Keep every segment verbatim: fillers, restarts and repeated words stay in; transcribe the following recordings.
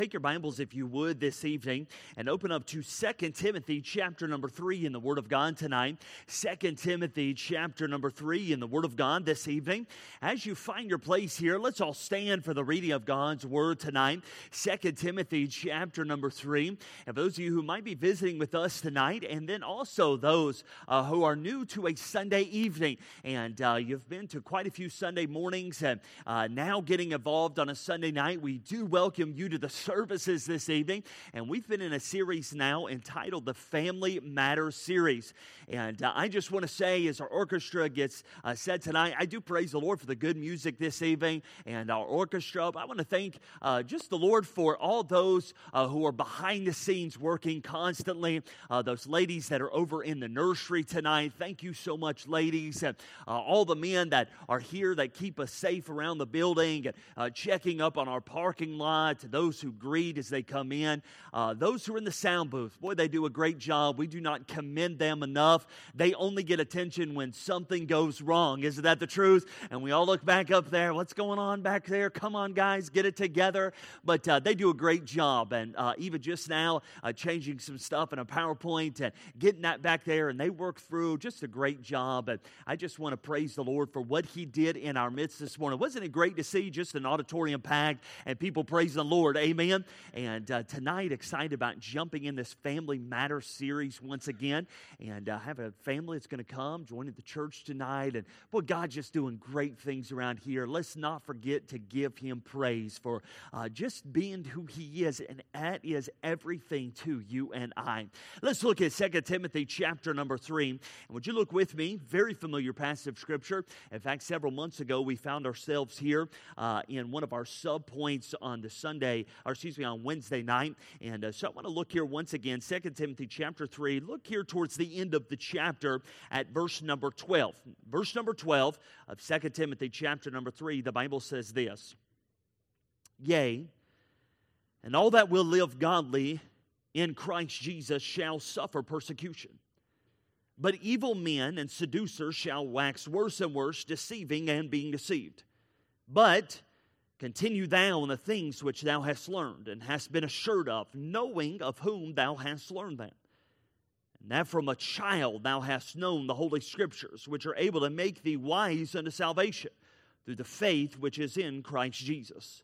Take your Bibles, if you would, this evening and open up to Second Timothy chapter number three in the Word of God tonight. Second Timothy chapter number three in the Word of God this evening. As you find your place here, let's all stand for the reading of God's Word tonight. Second Timothy chapter number three. And those of you who might be visiting with us tonight, and then also those uh, who are new to a Sunday evening, and uh, you've been to quite a few Sunday mornings and uh, now getting involved on a Sunday night, we do welcome you to the services this evening, and we've been in a series now entitled the Family Matters Series. And uh, I just want to say, as our orchestra gets uh, said tonight, I do praise the Lord for the good music this evening and our orchestra. I want to thank uh, just the Lord for all those uh, who are behind the scenes working constantly. Uh, those ladies that are over in the nursery tonight, thank you so much, ladies. And uh, all the men that are here that keep us safe around the building, and uh, checking up on our parking lot, to those who greet as they come in. Uh, those who are in the sound booth, boy, they do a great job. We do not commend them enough. They only get attention when something goes wrong. Isn't that the truth? And we all look back up there. What's going on back there? Come on, guys, get it together. But uh, they do a great job. And uh, even just now, uh, changing some stuff in a PowerPoint and getting that back there, and they work through just a great job. And I just want to praise the Lord for what He did in our midst this morning. Wasn't it great to see just an auditorium packed and people praising the Lord? Amen. And uh, tonight, excited about jumping in this Family Matters series once again, and uh, have a family that's going to come joining the church tonight. And boy, God's just doing great things around here. Let's not forget to give Him praise for uh, just being who He is, and that is everything to you and I. Let's look at Second Timothy chapter number three. And would you look with me? Very familiar passage of Scripture. In fact, several months ago, we found ourselves here uh, in one of our sub-points on the Sunday, or excuse me, on Wednesday night. And uh, so I want to look here once again, Second Timothy chapter three. Look here towards the end of the chapter at verse number twelve. Verse number twelve of Second Timothy chapter number three, the Bible says this: Yea, and all that will live godly in Christ Jesus shall suffer persecution. But evil men and seducers shall wax worse and worse, deceiving and being deceived. But continue thou in the things which thou hast learned, and hast been assured of, knowing of whom thou hast learned them. And that from a child thou hast known the Holy Scriptures, which are able to make thee wise unto salvation, through the faith which is in Christ Jesus.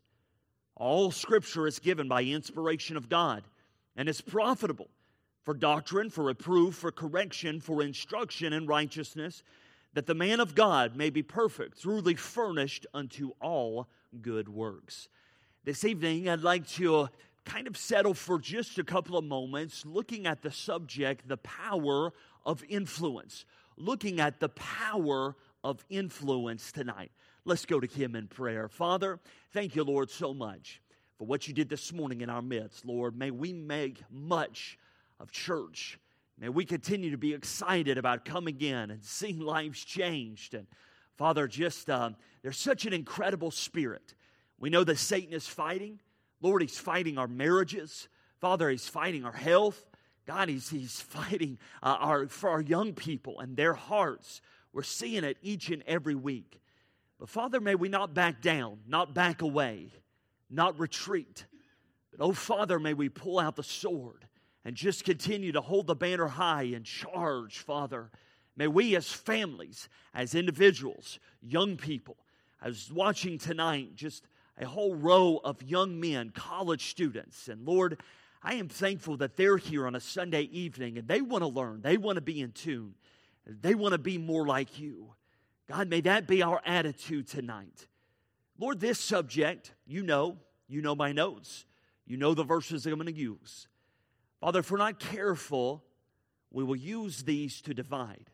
All Scripture is given by inspiration of God, and is profitable for doctrine, for reproof, for correction, for instruction in righteousness, that the man of God may be perfect, truly furnished unto all good works. This evening, I'd like to kind of settle for just a couple of moments looking at the subject, the power of influence. Looking at the power of influence tonight. Let's go to Him in prayer. Father, thank you, Lord, so much for what you did this morning in our midst. Lord, may we make much of church. May we continue to be excited about coming in and seeing lives changed. And Father, just uh, there's such an incredible spirit. We know that Satan is fighting. Lord, he's fighting our marriages. Father, he's fighting our health. God, he's, he's fighting uh, our, for our young people and their hearts. We're seeing it each and every week. But Father, may we not back down, not back away, not retreat. But oh Father, may we pull out the sword and just continue to hold the banner high and charge, Father. May we as families, as individuals, young people, I was watching tonight just a whole row of young men, college students. And Lord, I am thankful that they're here on a Sunday evening and they want to learn. They want to be in tune. They want to be more like you. God, may that be our attitude tonight. Lord, this subject, you know, you know my notes. You know the verses that I'm going to use. Father, if we're not careful, we will use these to divide.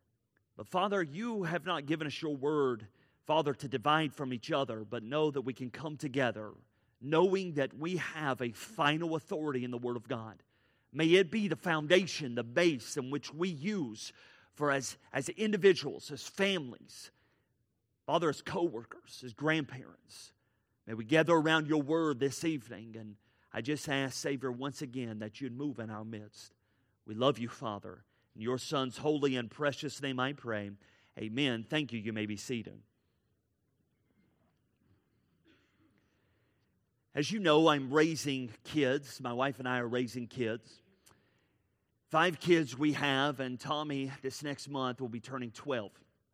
But Father, you have not given us your word, Father, to divide from each other, but know that we can come together, knowing that we have a final authority in the Word of God. May it be the foundation, the base in which we use for as, as individuals, as families, Father, as co-workers, as grandparents. May we gather around your word this evening, and I just ask, Savior, once again that you'd move in our midst. We love you, Father. In your Son's holy and precious name I pray. Amen. Thank you. You may be seated. As you know, I'm raising kids. My wife and I are raising kids. Five kids we have, and Tommy this next month will be turning twelve.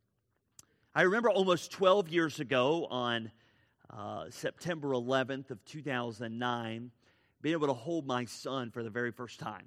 I remember almost twelve years ago on uh, September eleventh of two thousand nine, being able to hold my son for the very first time.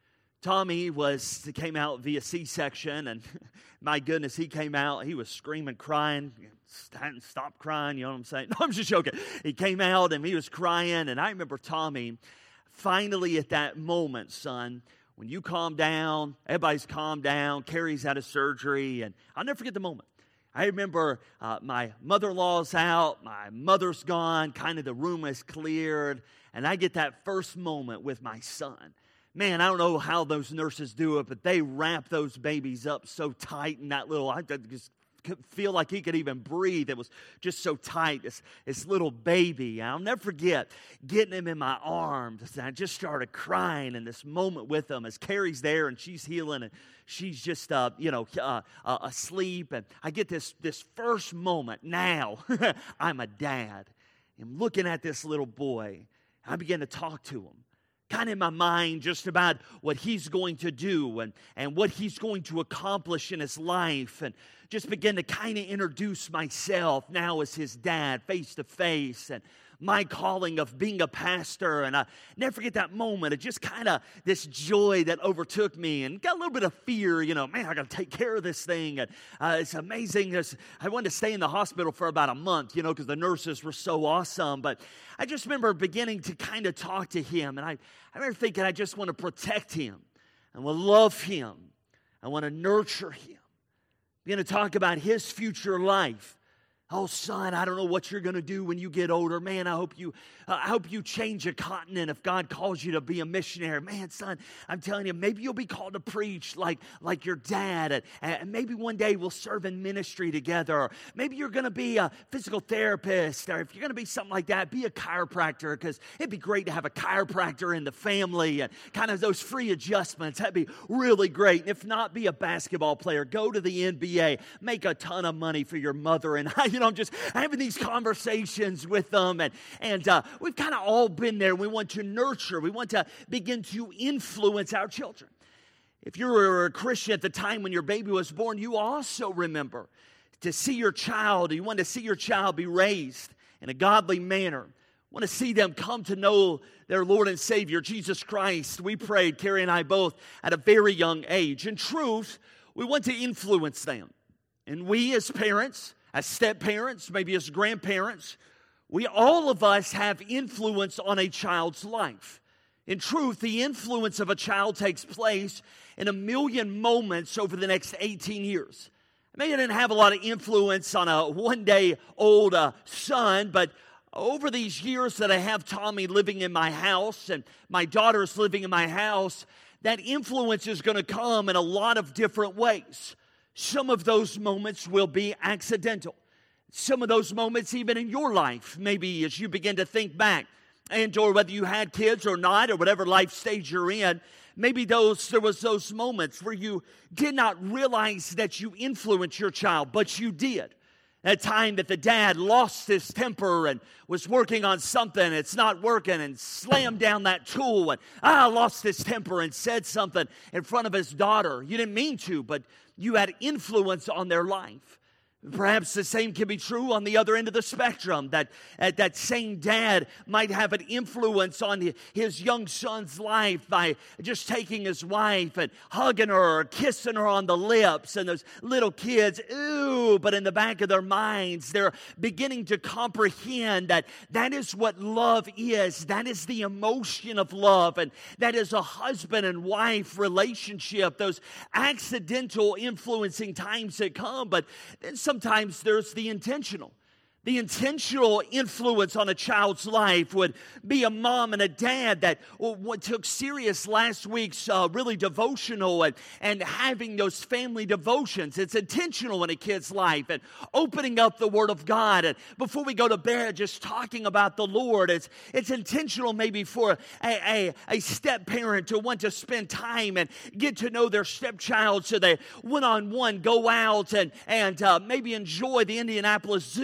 Tommy was came out via C-section, and my goodness, he came out, he was screaming, crying, hadn't stopped crying, you know what I'm saying? No, I'm just joking. He came out, and he was crying, and I remember Tommy, finally at that moment, son, when you calm down, everybody's calmed down, Carrie's out of surgery, and I'll never forget the moment. I remember uh, my mother-in-law's out, my mother's gone, kind of the room is cleared, and I get that first moment with my son. Man, I don't know how those nurses do it, but they wrap those babies up so tight in that little, I just feel like he could even breathe. It was just so tight, this, this little baby. I'll never forget getting him in my arms. And I just started crying in this moment with him as Carrie's there and she's healing and she's just, uh, you know, uh, uh, asleep. And I get this, this first moment. Now, I'm a dad. I'm looking at this little boy. I begin to talk to him. Kind of in my mind just about what he's going to do and, and what he's going to accomplish in his life, and just begin to kind of introduce myself now as his dad face to face, and my calling of being a pastor. And I never forget that moment of just kind of this joy that overtook me, and got a little bit of fear, you know, man, I got to take care of this thing. And uh, it's amazing. There's, I wanted to stay in the hospital for about a month, you know, because the nurses were so awesome. But I just remember beginning to kind of talk to him, and I, I remember thinking I just want to protect him. I want to love him. I want to nurture him. I'm going to talk about his future life. Oh, son, I don't know what you're going to do when you get older. Man, I hope you uh, I hope you change a continent if God calls you to be a missionary. Man, son, I'm telling you, maybe you'll be called to preach like, like your dad. And, and maybe one day we'll serve in ministry together. Or maybe you're going to be a physical therapist. Or if you're going to be something like that, be a chiropractor, because it'd be great to have a chiropractor in the family. And kind of those free adjustments, that'd be really great. And if not, be a basketball player. Go to the N B A. Make a ton of money for your mother and I. You know, I'm just having these conversations with them, and, and uh, we've kind of all been there. We want to nurture. We want to begin to influence our children. If you were a Christian at the time when your baby was born, you also remember to see your child. You want to see your child be raised in a godly manner. Want to see them come to know their Lord and Savior, Jesus Christ. We prayed, Carrie and I both, at a very young age. In truth, we want to influence them. And we as parents, as step-parents, maybe as grandparents, we, all of us have influence on a child's life. In truth, the influence of a child takes place in a million moments over the next eighteen years. Maybe I didn't have a lot of influence on a one-day-old uh, son, but over these years that I have Tommy living in my house and my daughter's living in my house, that influence is going to come in a lot of different ways. Some of those moments will be accidental. Some of those moments even in your life, maybe as you begin to think back, and or whether you had kids or not, or whatever life stage you're in, maybe those there was those moments where you did not realize that you influenced your child, but you did. That time that the dad lost his temper and was working on something, it's not working, and slammed down that tool and ah, lost his temper and said something in front of his daughter. You didn't mean to, but you had influence on their life. Perhaps the same can be true on the other end of the spectrum, that uh, that same dad might have an influence on his young son's life by just taking his wife and hugging her or kissing her on the lips. And those little kids, ooh, but in the back of their minds, they're beginning to comprehend that that is what love is. That is the emotion of love, and that is a husband and wife relationship, those accidental influencing times that come, but then some Sometimes there's the intentional. The intentional influence on a child's life would be a mom and a dad that took serious last week's uh, really devotional and, and having those family devotions. It's intentional in a kid's life, and opening up the Word of God. And before we go to bed, just talking about the Lord. It's, it's intentional maybe for a, a, a step-parent to want to spend time and get to know their stepchild, so they one-on-one go out and, and uh, maybe enjoy the Indianapolis Zoo, or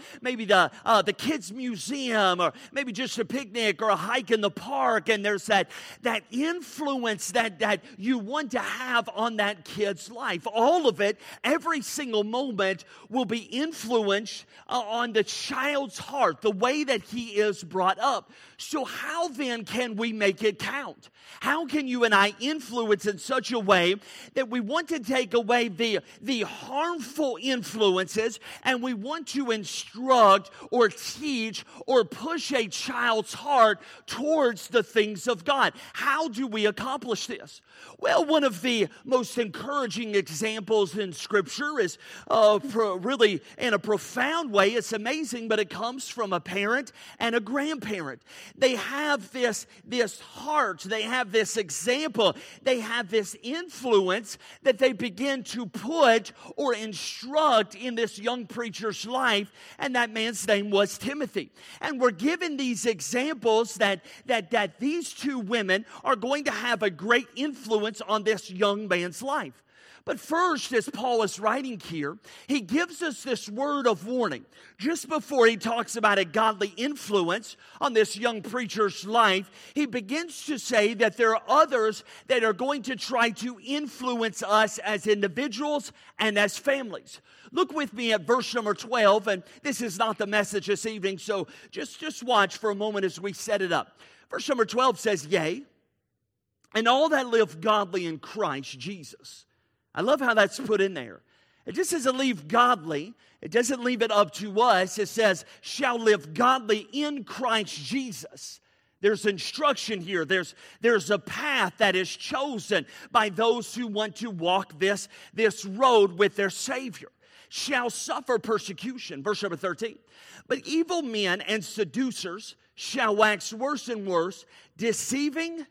maybe the uh, the kids museum, or maybe just a picnic or a hike in the park, and there's that that influence that that you want to have on that kid's life. All of it, every single moment, will be influenced uh, on the child's heart, the way that he is brought up. So how then can we make it count? How can you and I influence in such a way that we want to take away the, the harmful influences, and we want to instruct or teach or push a child's heart towards the things of God? How do we accomplish this? Well, one of the most encouraging examples in Scripture is uh, pro- really in a profound way. It's amazing, but it comes from a parent and a grandparent. They have this, this heart, they have this example, they have this influence that they begin to put or instruct in this young preacher's life, and that man's name was Timothy. And we're given these examples that, that, that these two women are going to have a great influence on this young man's life. But first, as Paul is writing here, he gives us this word of warning. Just before he talks about a godly influence on this young preacher's life, he begins to say that there are others that are going to try to influence us as individuals and as families. Look with me at verse number twelve, and this is not the message this evening, so just, just watch for a moment as we set it up. Verse number twelve says, "Yea, and all that live godly in Christ Jesus." I love how that's put in there. It just doesn't leave godly. It doesn't leave it up to us. It says, shall live godly in Christ Jesus. There's instruction here. There's, there's a path that is chosen by those who want to walk this, this road with their Savior. Shall suffer persecution. Verse number thirteen. But evil men and seducers shall wax worse and worse, deceiving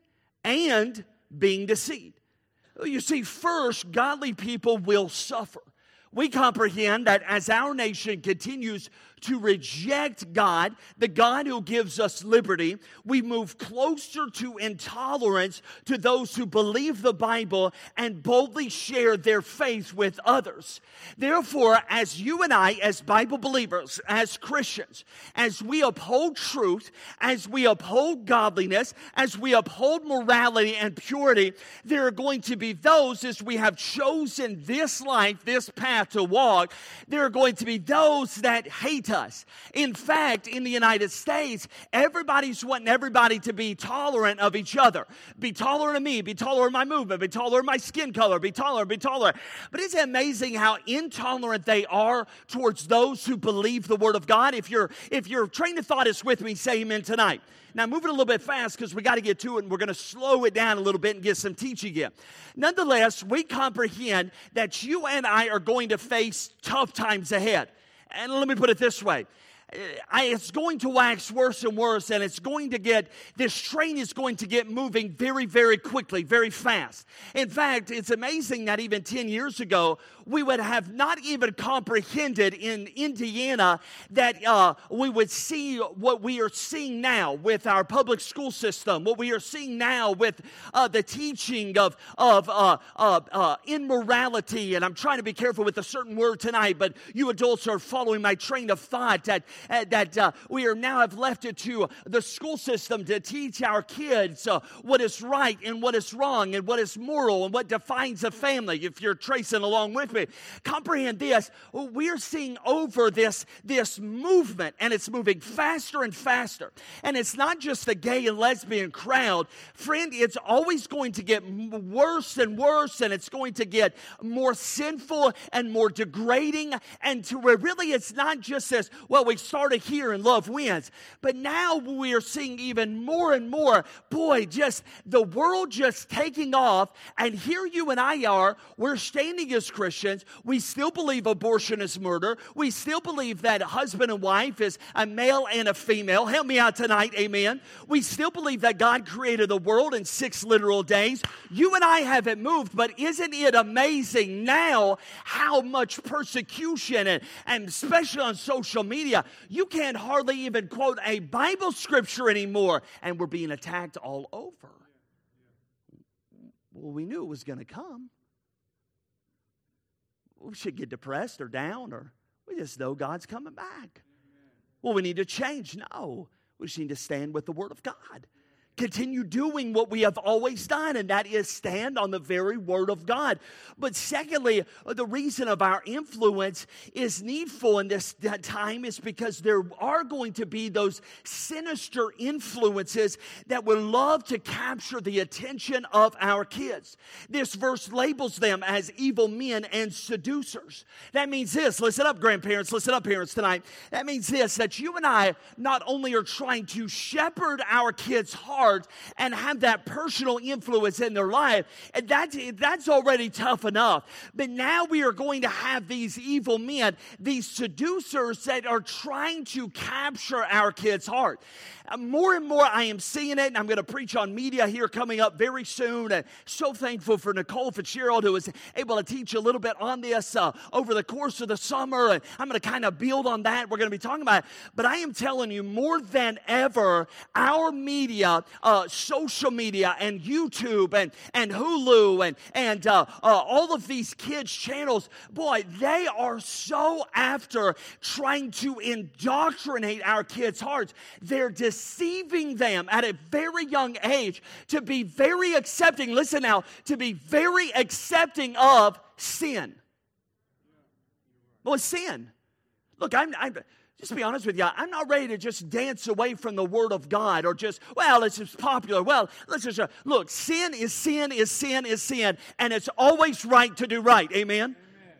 and being deceived. You see, first, godly people will suffer. We comprehend that as our nation continues to reject God, the God who gives us liberty, we move closer to intolerance to those who believe the Bible and boldly share their faith with others. Therefore, as you and I, as Bible believers, as Christians, as we uphold truth, as we uphold godliness, as we uphold morality and purity, there are going to be those, as we have chosen this life, this path to walk, there are going to be those that hate us. In fact, in the United States, everybody's wanting everybody to be tolerant of each other. Be tolerant of me, be tolerant of my movement, be tolerant of my skin color, be tolerant, be tolerant. But isn't it amazing how intolerant they are towards those who believe the Word of God? If your if your train of thought is with me, say amen tonight. Now, moving a little bit fast because we got to get to it, and we're going to slow it down a little bit and get some teaching in. Nonetheless, we comprehend that you and I are going to face tough times ahead. And let me put it this way. I, it's going to wax worse and worse, and it's going to get, this train is going to get moving very, very quickly, very fast. In fact, it's amazing that even ten years ago, we would have not even comprehended in Indiana that uh, we would see what we are seeing now with our public school system, what we are seeing now with uh, the teaching of, of uh, uh, uh, immorality. And I'm trying to be careful with a certain word tonight, but you adults are following my train of thought that Uh, that uh, we are now have left it to the school system to teach our kids uh, what is right and what is wrong and what is moral and what defines a family. If you're tracing along with me, comprehend this. We are seeing over this, this movement, and it's moving faster and faster. And it's not just the gay and lesbian crowd. Friend, it's always going to get worse and worse, and it's going to get more sinful and more degrading. And to where really it's not just this, well, we started here and love wins. But now we are seeing even more and more, boy, just the world just taking off. And here you and I are, we're standing as Christians. We still believe abortion is murder. We still believe that a husband and wife is a male and a female. Help me out tonight, amen. We still believe that God created the world in six literal days. You and I haven't moved, but isn't it amazing now how much persecution, and, and especially on social media, you can't hardly even quote a Bible scripture anymore, and we're being attacked all over. Well, we knew it was going to come. We should get depressed or down, or we just know God's coming back. Well, we need to change. No, we just need to stand with the Word of God. Continue doing what we have always done, and that is stand on the very Word of God. But secondly, the reason of our influence is needful in this time is because there are going to be those sinister influences that would love to capture the attention of our kids. This verse labels them as evil men and seducers. That means this, listen up grandparents, listen up parents tonight. That means this, that you and I not only are trying to shepherd our kids' heart, and have that personal influence in their life, and that's, that's already tough enough. But now we are going to have these evil men, these seducers that are trying to capture our kids' heart. More and more I am seeing it, and I'm going to preach on media here coming up very soon. And so thankful for Nicole Fitzgerald, who was able to teach a little bit on this uh, over the course of the summer. And I'm going to kind of build on that. We're going to be talking about it. But I am telling you, more than ever, our media, uh, social media, and YouTube, and, and Hulu, and, and uh, uh, all of these kids' channels, boy, they are so after trying to indoctrinate our kids' hearts. They're deceiving them at a very young age to be very accepting, listen now, to be very accepting of sin. Well, it's sin. Look, I'm, I'm just to be honest with you, I'm not ready to just dance away from the Word of God or just, well, it's just popular. Well, let's just, uh, look, sin is sin is sin is sin, and it's always right to do right. Amen? Amen.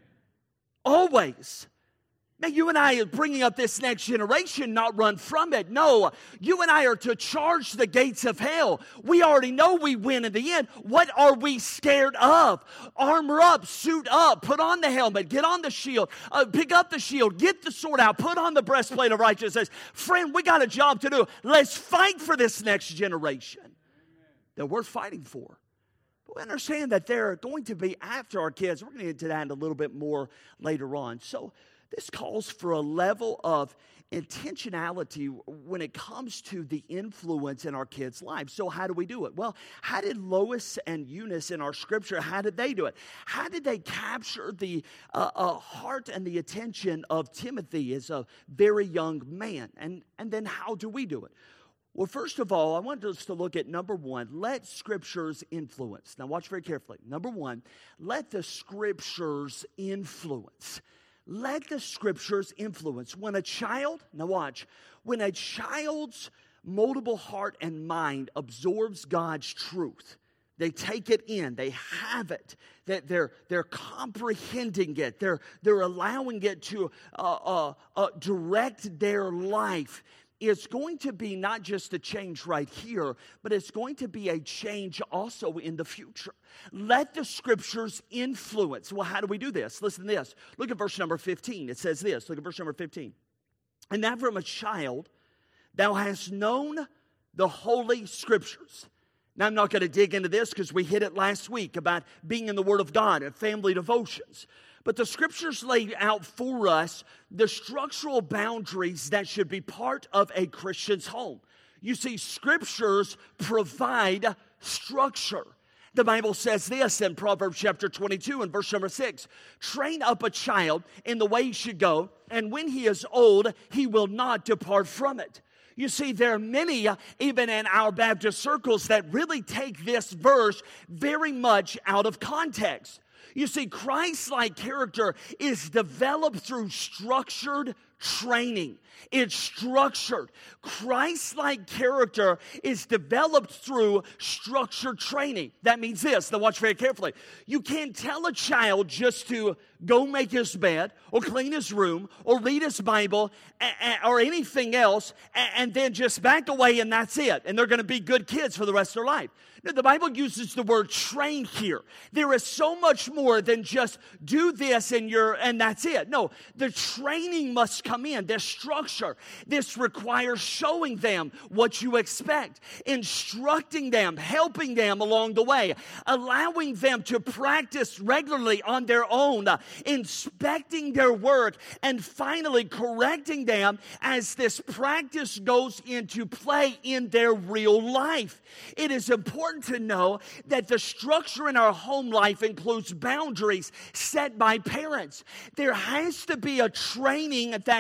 Always. Now, you and I are bringing up this next generation, not run from it. No, you and I are to charge the gates of hell. We already know we win in the end. What are we scared of? Armor up, suit up, put on the helmet, get on the shield, uh, pick up the shield, get the sword out, put on the breastplate of righteousness. Friend, we got a job to do. Let's fight for this next generation that we're fighting for. But we understand that they're going to be after our kids. We're going to get into that a little bit more later on. So, this calls for a level of intentionality when it comes to the influence in our kids' lives. So how do we do it? Well, how did Lois and Eunice in our scripture, how did they do it? How did they capture the uh, uh, heart and the attention of Timothy as a very young man? And, and then how do we do it? Well, first of all, I want us to look at number one, let Scriptures influence. Now watch very carefully. Number one, let the Scriptures influence. Let the Scriptures influence. When a child, now watch, when a child's moldable heart and mind absorbs God's truth, they take it in, they have it, that they're, they're comprehending it, they're, they're allowing it to uh, uh, uh, direct their life. It's going to be not just a change right here, but it's going to be a change also in the future. Let the Scriptures influence. Well, how do we do this? Listen to this. Look at verse number fifteen. It says this. Look at verse number fifteen. And that from a child thou hast known the Holy Scriptures. Now, I'm not going to dig into this because we hit it last week about being in the Word of God and family devotions. But the Scriptures lay out for us the structural boundaries that should be part of a Christian's home. You see, Scriptures provide structure. The Bible says this in Proverbs chapter twenty-two and verse number six. Train up a child in the way he should go, and when he is old, he will not depart from it. You see, there are many, uh, even in our Baptist circles, that really take this verse very much out of context. You see, Christ-like character is developed through structured training. It's structured. Christ-like character is developed through structured training. That means this. Now watch very carefully. You can't tell a child just to go make his bed or clean his room or read his Bible or anything else and then just back away and that's it. And they're going to be good kids for the rest of their life. No, the Bible uses the word train here. There is so much more than just do this and you're and that's it. No, the training must come in. There's structure. This requires showing them what you expect, instructing them, helping them along the way, allowing them to practice regularly on their own, uh, inspecting their work, and finally correcting them as this practice goes into play in their real life. It is important to know that the structure in our home life includes boundaries set by parents. There has to be a training that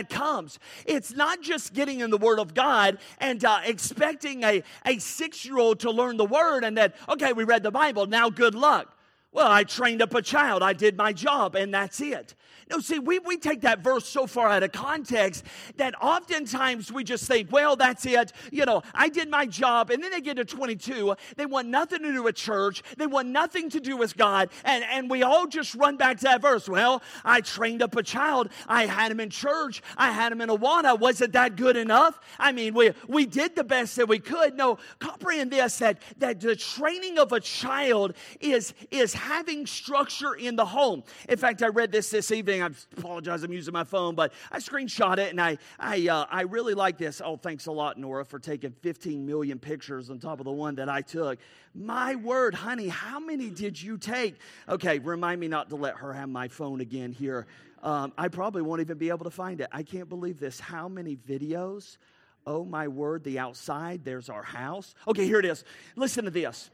that comes. It's not just getting in the Word of God and uh, expecting a, a six-year-old to learn the Word and that, okay, we read the Bible, now good luck. Well, I trained up a child, I did my job, and that's it. No, see, we, we take that verse so far out of context that oftentimes we just think, well, that's it. You know, I did my job, and then they get to twenty-two. They want nothing to do with church. They want nothing to do with God, and, and we all just run back to that verse. Well, I trained up a child. I had him in church. I had him in Awana. Wasn't that good enough? I mean, we, we did the best that we could. No, comprehend this, that, that the training of a child is, is having structure in the home. In fact, I read this this evening. I apologize, I'm using my phone, but I screenshot it, and I I uh, I really like this. Oh, thanks a lot, Nora, for taking fifteen million pictures on top of the one that I took. My word, honey, how many did you take? Okay, remind me not to let her have my phone again here. Um, I probably won't even be able to find it. I can't believe this. How many videos? Oh, my word, the outside, there's our house. Okay, here it is. Listen to this.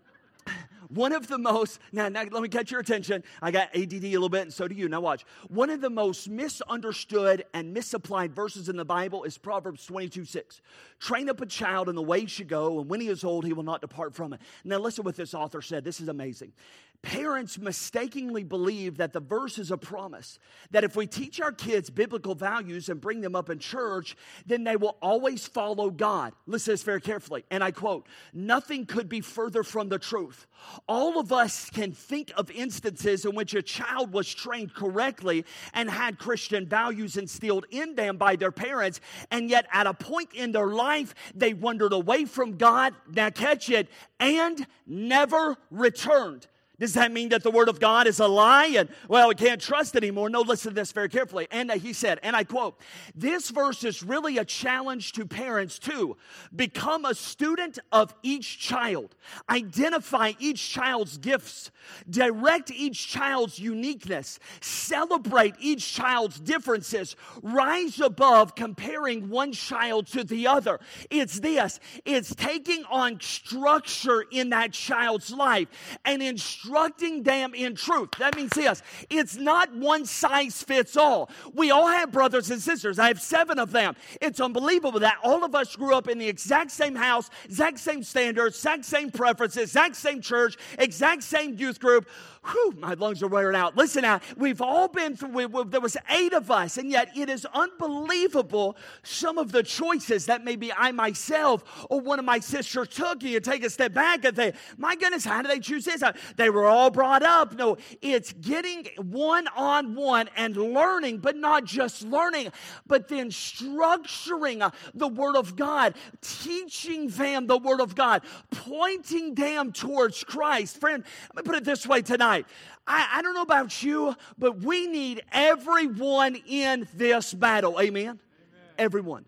One of the most, now, now let me catch your attention. I got A D D a little bit, and so do you. Now watch. One of the most misunderstood and misapplied verses in the Bible is Proverbs twenty-two six. Train up a child in the way he should go, and when he is old, he will not depart from it. Now listen what this author said. This is amazing. Parents mistakenly believe that the verse is a promise, that if we teach our kids biblical values and bring them up in church, then they will always follow God. Listen to this very carefully, and I quote, "Nothing could be further from the truth. All of us can think of instances in which a child was trained correctly and had Christian values instilled in them by their parents, and yet at a point in their life, they wandered away from God," now catch it, "and never returned." Does that mean that the Word of God is a lie and, well, we can't trust it anymore? No, listen to this very carefully. And he said, and I quote, "This verse is really a challenge to parents to become a student of each child, identify each child's gifts, direct each child's uniqueness, celebrate each child's differences, rise above comparing one child to the other." It's this. It's taking on structure in that child's life and instructing Instructing them in truth. That means this. It's not one size fits all. We all have brothers and sisters. I have seven of them. It's unbelievable that all of us grew up in the exact same house, exact same standards, exact same preferences, exact same church, exact same youth group. Whew, my lungs are wearing out. Listen now, we've all been through, we, we, there was eight of us, and yet it is unbelievable some of the choices that maybe I myself or one of my sisters took. You take a step back and think, my goodness, how did they choose this? They were all brought up. No, it's getting one-on-one and learning, but not just learning, but then structuring the Word of God, teaching them the Word of God, pointing them towards Christ. Friend, let me put it this way tonight. I, I don't know about you, but we need everyone in this battle. Amen? Amen. Everyone.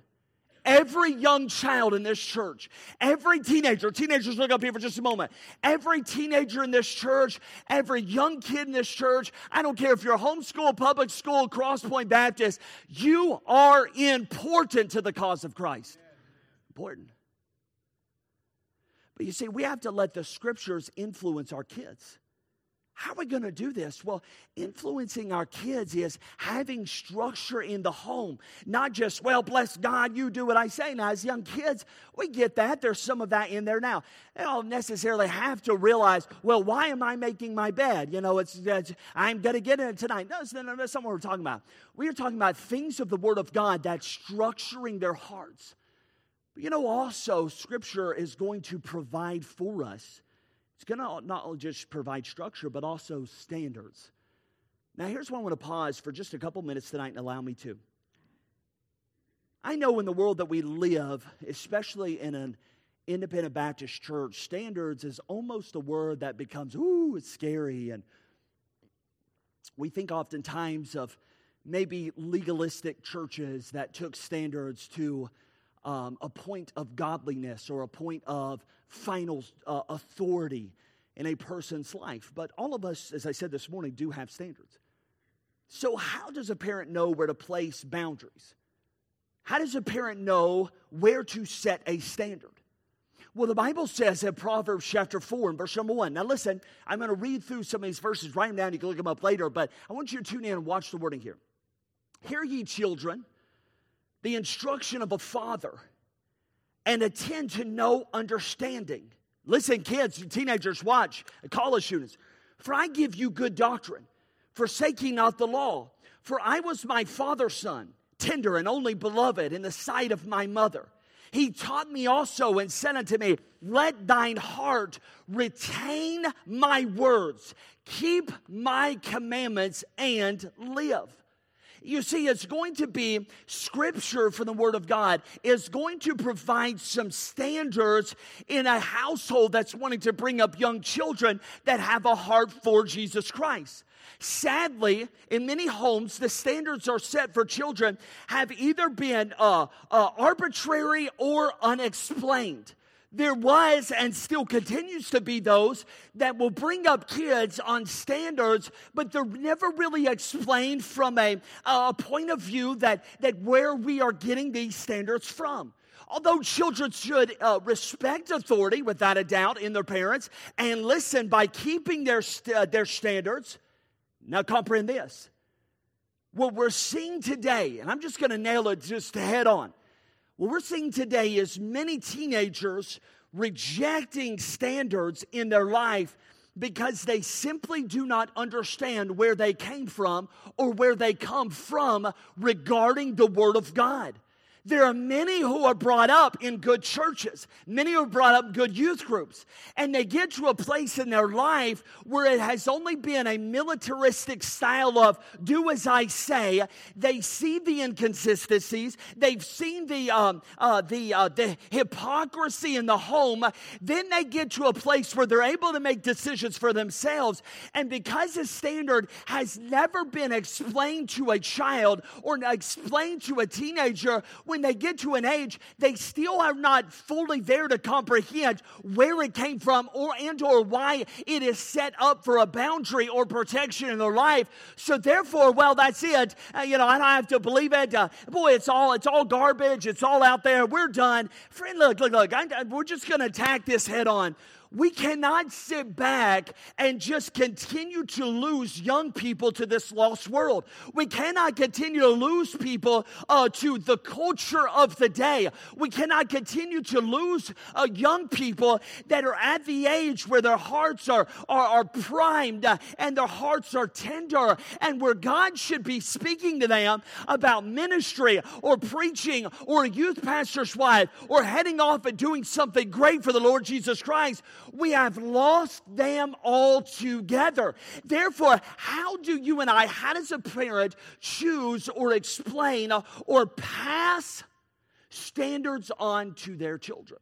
Every young child in this church, every teenager, teenagers, look up here for just a moment. Every teenager in this church, every young kid in this church, I don't care if you're homeschool, public school, Cross Point Baptist, you are important to the cause of Christ. Important. But you see, we have to let the Scriptures influence our kids. How are we going to do this? Well, influencing our kids is having structure in the home. Not just, well, bless God, you do what I say. Now, as young kids, we get that. There's some of that in there now. They don't necessarily have to realize, well, why am I making my bed? You know, it's, it's I'm going to get in it tonight. No, that's not what we're talking about. We are talking about things of the Word of God that's structuring their hearts. But you know, also, Scripture is going to provide for us. It's going to not just provide structure, but also standards. Now, here's where I want to pause for just a couple minutes tonight and allow me to. I know in the world that we live, especially in an independent Baptist church, standards is almost a word that becomes, ooh, it's scary. And we think oftentimes of maybe legalistic churches that took standards to Um, a point of godliness or a point of final uh, authority in a person's life. But all of us, as I said this morning, do have standards. So how does a parent know where to place boundaries? How does a parent know where to set a standard? Well, the Bible says in Proverbs chapter four and verse number one. Now listen, I'm going to read through some of these verses, write them down, you can look them up later, but I want you to tune in and watch the wording here. "Hear ye, children, the instruction of a father and attend to no understanding. Listen, kids, teenagers, watch, college students. For I give you good doctrine, forsaking not the law. For I was my father's son, tender and only beloved in the sight of my mother. He taught me also and said unto me, let thine heart retain my words, keep my commandments, and live. You see, it's going to be Scripture from the Word of God is going to provide some standards in a household that's wanting to bring up young children that have a heart for Jesus Christ. Sadly, in many homes, the standards are set for children have either been uh, uh, arbitrary or unexplained. There was and still continues to be those that will bring up kids on standards, but they're never really explained from a, a point of view that, that where we are getting these standards from. Although children should uh, respect authority without a doubt in their parents and listen by keeping their, st- uh, their standards. Now comprehend this. What we're seeing today, and I'm just going to nail it just head on. What we're seeing today is many teenagers rejecting standards in their life because they simply do not understand where they came from or where they come from regarding the Word of God. There are many who are brought up in good churches. Many are brought up in good youth groups. And they get to a place in their life where it has only been a militaristic style of do as I say. They see the inconsistencies. They've seen the, um, uh, the, uh, the hypocrisy in the home. Then they get to a place where they're able to make decisions for themselves. And because the standard has never been explained to a child or explained to a teenager, when they get to an age, they still are not fully there to comprehend where it came from or and or why it is set up for a boundary or protection in their life. So therefore, well, that's it. Uh, you know, I don't have to believe it. Uh, boy, it's all it's all garbage. It's all out there. We're done. Friend, look, look, look. I, I, we're just going to attack this head on. We cannot sit back and just continue to lose young people to this lost world. We cannot continue to lose people uh, to the culture of the day. We cannot continue to lose uh, young people that are at the age where their hearts are, are, are primed uh, and their hearts are tender and where God should be speaking to them about ministry or preaching or a youth pastor's wife or heading off and doing something great for the Lord Jesus Christ. We have lost them altogether. Therefore, how do you and I, how does a parent choose or explain or pass standards on to their children?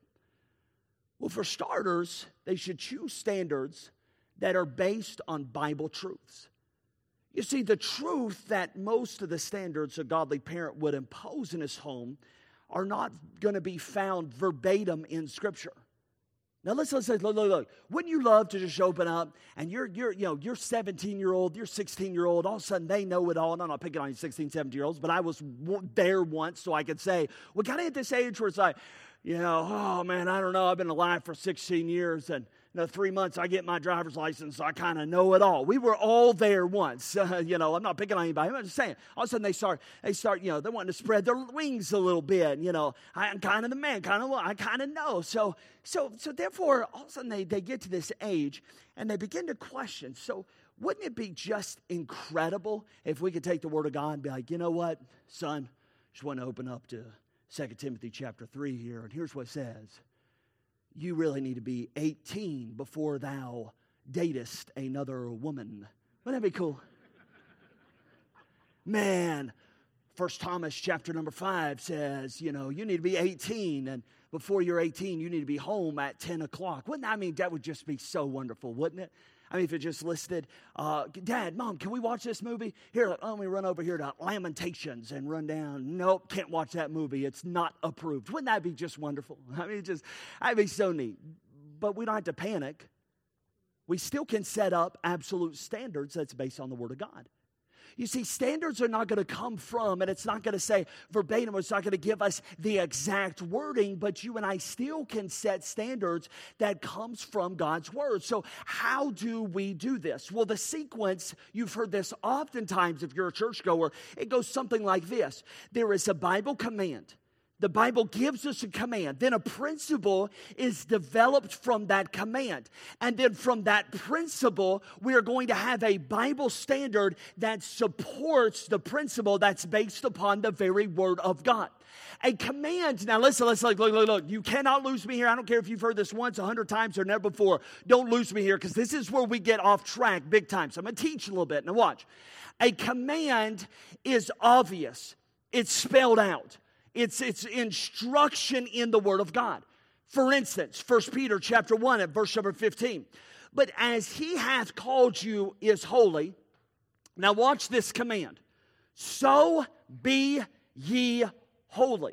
Well, for starters, they should choose standards that are based on Bible truths. You see, the truth that most of the standards a godly parent would impose in his home are not going to be found verbatim in Scripture. Now let's let's say, look, look, look. Wouldn't you love to just open up and you're you're you know you're seventeen year old, you're sixteen year old, all of a sudden they know it all. And I'm not picking on you sixteen, seventeen year olds, but I was there once, so I could say, we got at this age where it's like, you know, oh man, I don't know, I've been alive for sixteen years and you know, three months I get my driver's license, so I kind of know it all. We were all there once. Uh, you know, I'm not picking on anybody. I'm just saying. All of a sudden they start, they start, you know, they want to spread their wings a little bit. You know, I'm kind of the man, kind of, I kind of know. So, so, so therefore, all of a sudden they, they get to this age and they begin to question. So, wouldn't it be just incredible if we could take the Word of God and be like, you know what, son, just want to open up to Second Timothy chapter three here, and here's what it says. You really need to be eighteen before thou datest another woman. Wouldn't that be cool? Man, First Thomas chapter number five says, you know, you need to be eighteen, and before you're eighteen, you need to be home at ten o'clock. Wouldn't I mean, that would just be so wonderful, wouldn't it? I mean, if it just listed, uh, Dad, Mom, can we watch this movie? Here, let me run over here to Lamentations and run down. Nope, can't watch that movie. It's not approved. Wouldn't that be just wonderful? I mean, just, that'd be so neat. But we don't have to panic. We still can set up absolute standards that's based on the Word of God. You see, standards are not going to come from, and it's not going to say verbatim, it's not going to give us the exact wording, but you and I still can set standards that comes from God's Word. So how do we do this? Well, the sequence, you've heard this oftentimes if you're a churchgoer, it goes something like this. There is a Bible command. The Bible gives us a command. Then a principle is developed from that command. And then from that principle, we are going to have a Bible standard that supports the principle that's based upon the very Word of God. A command, now listen, let's look, look, look, look. You cannot lose me here. I don't care if you've heard this once, a hundred times, or never before. Don't lose me here, because this is where we get off track big time. So I'm going to teach a little bit. Now watch. A command is obvious. It's spelled out. It's, it's instruction in the Word of God. For instance, First Peter chapter one at verse number fifteen. But as he hath called you is holy. Now watch this command. So be ye holy.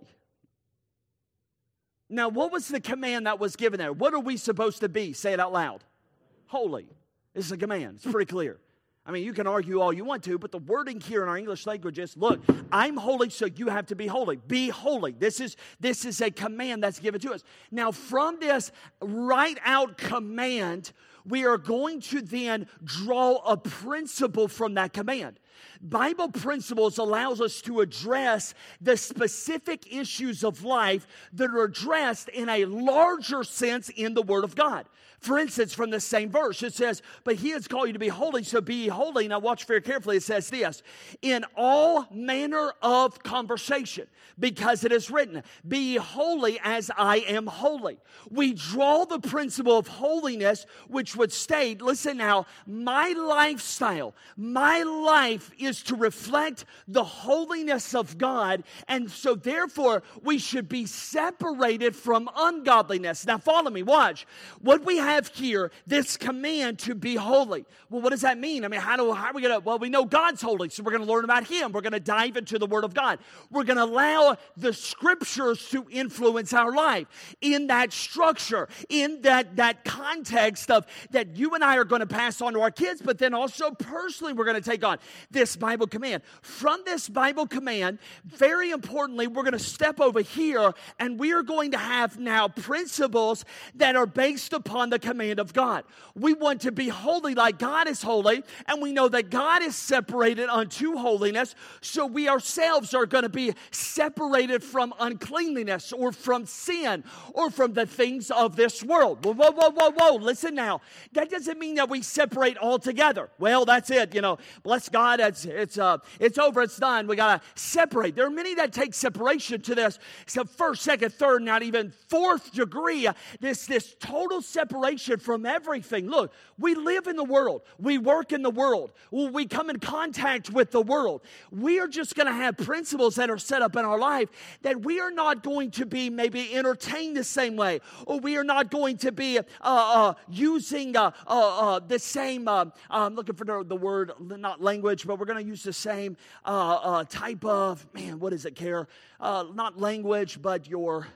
Now what was the command that was given there? What are we supposed to be? Say it out loud. Holy. This is a command. It's pretty clear. I mean, you can argue all you want to, but the wording here in our English language is, look, I'm holy, so you have to be holy. Be holy. This is, this is a command that's given to us. Now, from this right-out command, we are going to then draw a principle from that command. Bible principles allows us to address the specific issues of life that are addressed in a larger sense in the Word of God. For instance, from the same verse, it says, but he has called you to be holy, so be ye holy. Now watch very carefully. It says this, in all manner of conversation, because it is written, be ye holy as I am holy. We draw the principle of holiness, which would state, listen now, my lifestyle, my life is to reflect the holiness of God, and so therefore we should be separated from ungodliness. Now follow me, watch. What we have here, this command to be holy. Well, what does that mean? I mean, how do how are we going to, well, we know God's holy, so we're going to learn about Him. We're going to dive into the Word of God. We're going to allow the Scriptures to influence our life in that structure, in that, that context of that you and I are going to pass on to our kids, but then also personally we're going to take on this Bible command. From this Bible command, very importantly, we're going to step over here and we are going to have now principles that are based upon the command of God. We want to be holy like God is holy, and we know that God is separated unto holiness, so we ourselves are going to be separated from uncleanliness or from sin or from the things of this world. Whoa, whoa, whoa, whoa, whoa. Listen now. That doesn't mean that we separate altogether. Well, that's it. You know, bless God. It's, it's, uh, it's over. It's done. We got to separate. There are many that take separation to this. So first, second, third, not even fourth degree. Uh, this, this total separation from everything. Look, we live in the world. We work in the world. We come in contact with the world. We are just going to have principles that are set up in our life that we are not going to be maybe entertained the same way, or we are not going to be uh, uh, using uh, uh, uh, the same, uh, I'm looking for the, the word, not language, but we're going to use the same uh, uh, type of, man, what is it, Care? Uh, not language, but your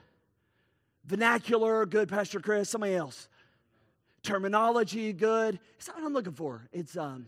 vernacular. Good, Pastor Chris. Somebody else. Terminology, good. It's not what I'm looking for. It's, um,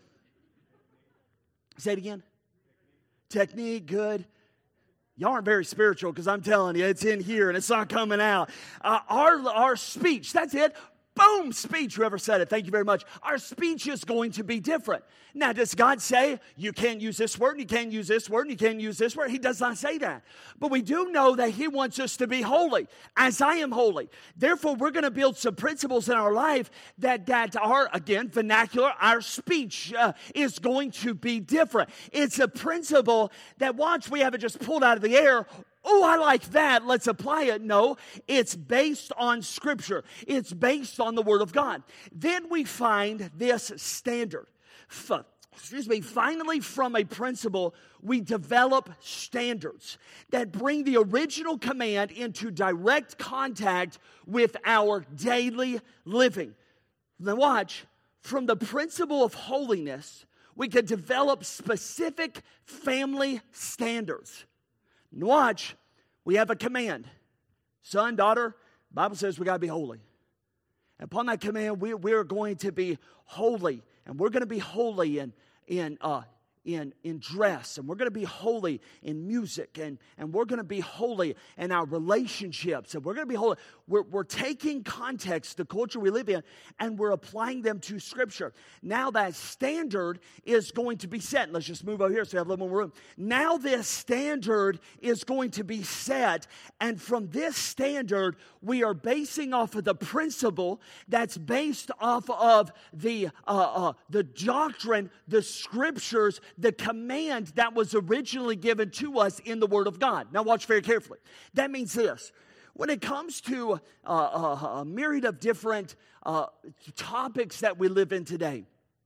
say it again. Technique, good. Y'all aren't very spiritual, because I'm telling you, it's in here and it's not coming out. Uh, our, our speech, that's it. Boom, speech, whoever said it, thank you very much. Our speech is going to be different. Now, does God say you can't use this word, and you can't use this word, and you can't use this word? He does not say that. But we do know that He wants us to be holy, as I am holy. Therefore, we're going to build some principles in our life that, that are, again, vernacular. Our speech uh, is going to be different. It's a principle that, watch, we haven't just pulled out of the air. Oh, I like that. Let's apply it. No, it's based on Scripture. It's based on the Word of God. Then we find this standard. F- excuse me. Finally, from a principle, we develop standards that bring the original command into direct contact with our daily living. Now watch, from the principle of holiness, we can develop specific family standards. And watch, we have a command. Son, daughter, the Bible says we got to be holy. And upon that command, we, we're going to be holy. And we're going to be holy in, in uh, in, in dress, and we're going to be holy in music, and, and we're going to be holy in our relationships, and we're going to be holy. We're, we're taking context, the culture we live in, and we're applying them to Scripture. Now that standard is going to be set. Let's just move over here so we have a little more room. Now this standard is going to be set, and from this standard, we are basing off of the principle that's based off of the, uh, uh, the doctrine, the Scriptures, the command that was originally given to us in the Word of God. Now watch very carefully. That means this. When it comes to uh, a, a myriad of different uh, topics that we live in today,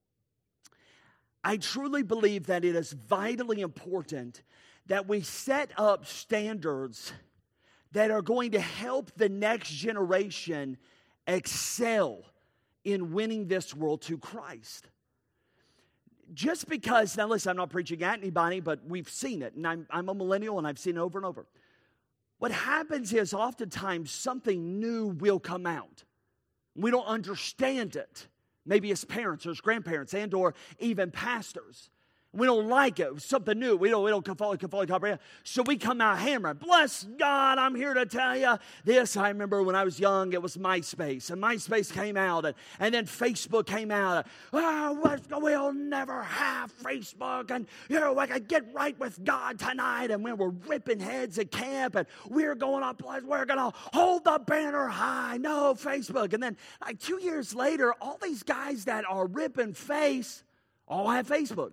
I truly believe that it is vitally important that we set up standards that are going to help the next generation excel in winning this world to Christ. Just because, now listen, I'm not preaching at anybody, but we've seen it, and I'm, I'm a millennial, and I've seen it over and over. What happens is oftentimes something new will come out. We don't understand it. Maybe as parents or as grandparents and or even pastors. We don't like it. It's something new. We don't, we don't fully, fully comprehend. So we come out hammering. Bless God, I'm here to tell you this. I remember when I was young, it was MySpace. And MySpace came out. And, and then Facebook came out. Oh, we'll never have Facebook. And, you know, I could get right with God tonight. And we were ripping heads at camp. And we're going up. We're going to hold the banner high. No Facebook. And then like two years later, all these guys that are ripping face all have Facebook.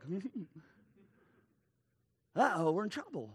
Uh-oh, we're in trouble.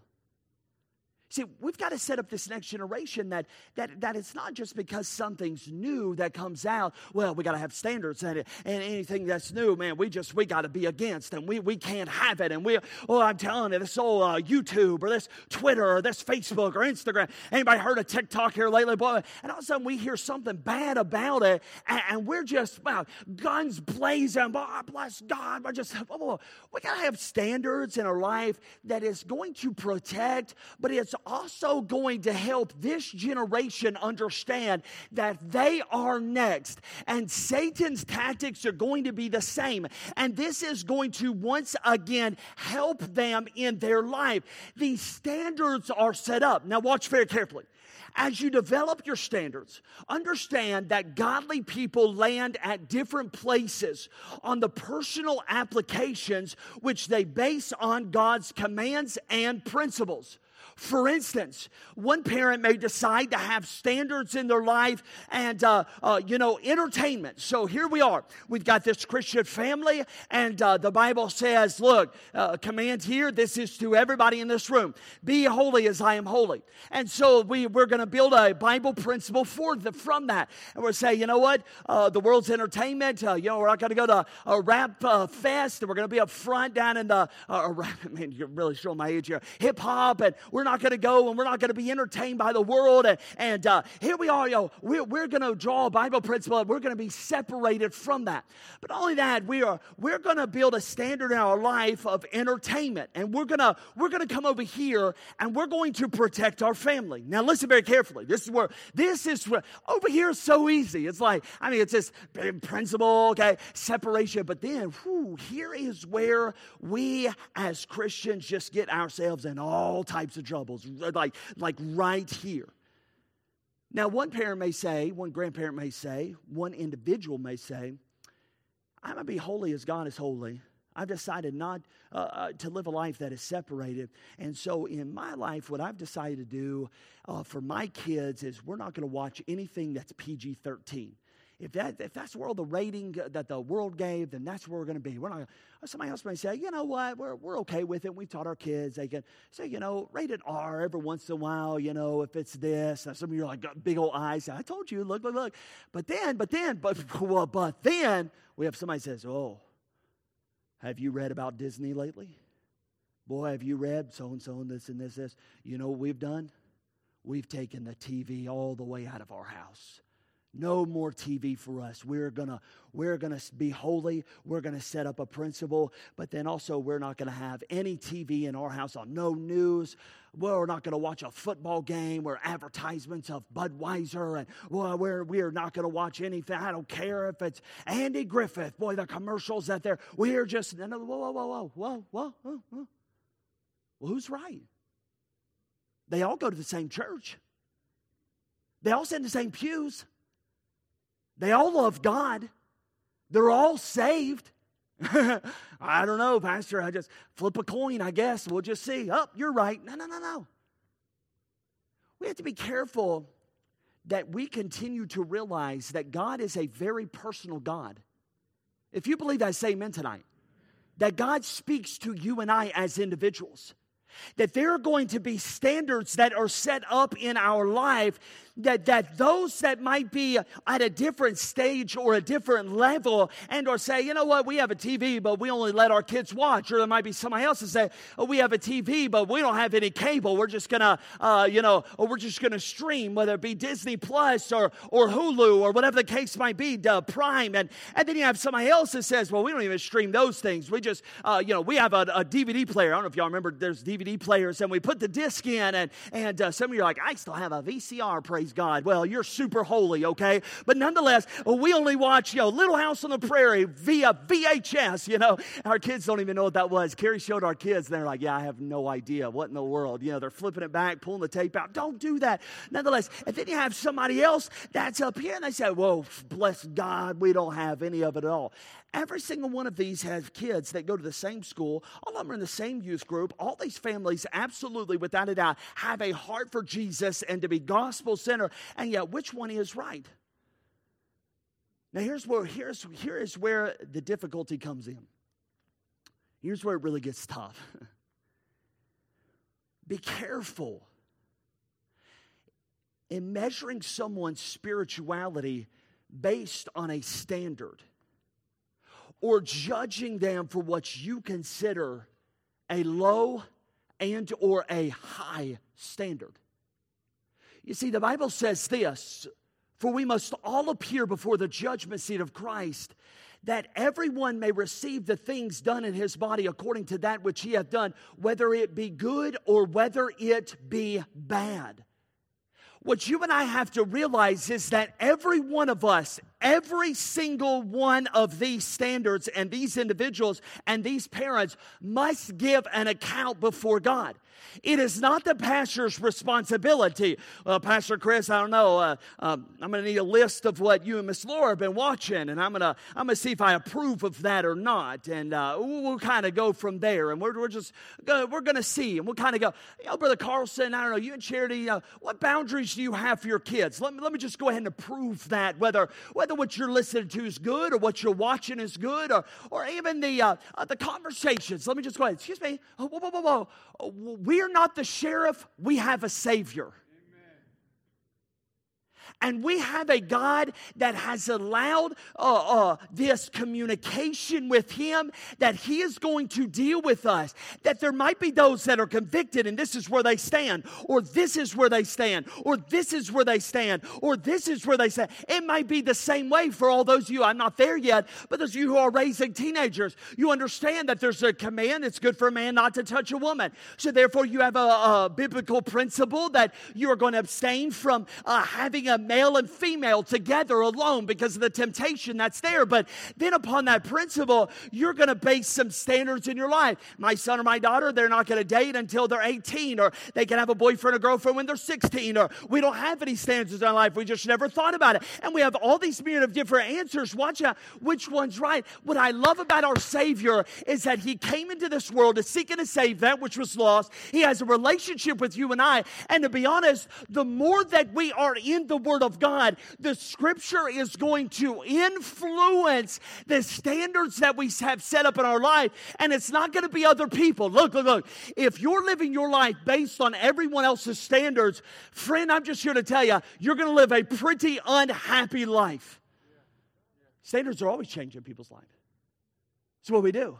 See, we've got to set up this next generation that that that it's not just because something's new that comes out. Well, we got to have standards, and, and anything that's new, man, we just we got to be against, and we we can't have it. And we, oh, I'm telling you, this old uh, YouTube or this Twitter or this Facebook or Instagram. Anybody heard of TikTok here lately? Boy, and all of a sudden we hear something bad about it, and, and we're just wow, guns blazing. Boy, bless God, we're just oh, we got to have standards in our life that is going to protect, but it's also going to help this generation understand that they are next. And Satan's tactics are going to be the same. And this is going to once again help them in their life. These standards are set up. Now watch very carefully. As you develop your standards, understand that godly people land at different places on the personal applications which they base on God's commands and principles. For instance, one parent may decide to have standards in their life and, uh, uh, you know, entertainment. So here we are. We've got this Christian family, and uh, the Bible says, look, uh, command here, this is to everybody in this room. Be holy as I am holy. And so we, we're going to build a Bible principle for the, from that. And we'll say, you know what, uh, the world's entertainment, uh, you know, we're not going to go to a rap uh, fest, and we're going to be up front down in the, uh, rap, man, you're really showing my age here, hip-hop, and we're not going to go and we're not going to be entertained by the world. And, and uh, here we are, you know, we're, we're going to draw a Bible principle and we're going to be separated from that. But not only that, we are, we're going to build a standard in our life of entertainment. And we're going to, we're going to come over here and we're going to protect our family. Now listen very carefully. This is where, this is where, over here is so easy. It's like, I mean, it's this principle, okay, separation. But then, whew, here is where we as Christians just get ourselves in all types of troubles. Like, like right here. Now, one parent may say, one grandparent may say, one individual may say, I'm going to be holy as God is holy. I've decided not uh, uh, to live a life that is separated. And so in my life, what I've decided to do uh, for my kids is we're not going to watch anything that's P G thirteen. If that if that's where the rating that the world gave, then that's where we're going to be. We're not. Somebody else may say, you know what, we're we're okay with it. We've taught our kids. They can say, you know, rated R every once in a while. You know, if it's this. Now, some of you are like got big old eyes. I told you, look, look, look. But then, but then, but well, but then we have somebody says, oh, have you read about Disney lately? Boy, have you read so and so and this and this this? You know what we've done? We've taken the T V all the way out of our house. No more T V for us. We're gonna we're gonna be holy. We're gonna set up a principle, but then also we're not gonna have any T V in our house on no news. We're not gonna watch a football game or advertisements of Budweiser, and well, we're we're not gonna watch anything. I don't care if it's Andy Griffith. Boy, the commercials that they're we're just whoa whoa whoa whoa whoa whoa whoa. whoa. Well, who's right? They all go to the same church. They all sit in the same pews. They all love God. They're all saved. I don't know, Pastor. I just flip a coin, I guess. We'll just see. Oh, you're right. No, no, no, no. We have to be careful that we continue to realize that God is a very personal God. If you believe that, say amen tonight. That God speaks to you and I as individuals. That there are going to be standards that are set up in our life that, that those that might be at a different stage or a different level and or say, you know what, we have a T V, but we only let our kids watch. Or there might be somebody else that say, oh, we have a T V, but we don't have any cable. We're just going to, uh, you know, or we're just going to stream, whether it be Disney Plus or, or Hulu or whatever the case might be, uh, Prime. And, and then you have somebody else that says, well, we don't even stream those things. We just, uh, you know, we have a, a D V D player. I don't know if y'all remember, there's D V D players, and we put the disc in, and, and uh, some of you are like, I still have a V C R, praise God. Well, you're super holy, okay? But nonetheless, we only watch, you know, Little House on the Prairie via V H S, you know. Our kids don't even know what that was. Carrie showed our kids, and they're like, yeah, I have no idea. What in the world? You know, they're flipping it back, pulling the tape out. Don't do that. Nonetheless, and then you have somebody else that's up here, and they say, whoa, bless God, we don't have any of it at all. Every single one of these has kids that go to the same school. All of them are in the same youth group. All these families, absolutely, without a doubt, have a heart for Jesus and to be gospel-centered. And yet, which one is right? Now, here's where, here's, here is where the difficulty comes in. Here's where it really gets tough. Be careful in measuring someone's spirituality based on a standard, or judging them for what you consider a low and or a high standard. You see, the Bible says this, for we must all appear before the judgment seat of Christ, that everyone may receive the things done in his body according to that which he hath done, whether it be good or whether it be bad. What you and I have to realize is that every one of us, every single one of these standards and these individuals and these parents must give an account before God. It is not the pastor's responsibility. Well, Pastor Chris, I don't know. Uh, um, I'm going to need a list of what you and Miss Laura have been watching, and I'm going to I'm going to see if I approve of that or not. And uh, we'll, we'll kind of go from there. And we're we're just gonna, we're going to see, and we'll kind of go. You know, Brother Carlson, I don't know. You and Charity, uh, what boundaries do you have for your kids? Let me let me just go ahead and approve that. Whether whether what you're listening to is good or what you're watching is good, or or even the uh, uh, the conversations. Let me just go ahead. Excuse me. Oh, whoa, whoa, whoa, whoa. We're not the sheriff, we have a Savior. And we have a God that has allowed uh, uh, this communication with Him, that He is going to deal with us. That there might be those that are convicted and this is where they stand, or this is where they stand, or this is where they stand, or this is where they stand. It might be the same way for all those of you, I'm not there yet, but those of you who are raising teenagers, you understand that there's a command, it's good for a man not to touch a woman. So therefore you have a, a biblical principle that you are going to abstain from uh, having a male and female together alone because of the temptation that's there. But then upon that principle, you're going to base some standards in your life. My son or my daughter, they're not going to date until they're eighteen, or they can have a boyfriend or girlfriend when they're sixteen, or we don't have any standards in our life. We just never thought about it. And we have all these myriad of different answers. Watch out which one's right. What I love about our Savior is that He came into this world to seek and to save that which was lost. He has a relationship with you and I. And to be honest, the more that we are in the Word of God, the Scripture is going to influence the standards that we have set up in our life, and it's not going to be other people. Look, look, look. If you're living your life based on everyone else's standards, friend, I'm just here to tell you, you're going to live a pretty unhappy life. Standards are always changing people's life. That's what we do.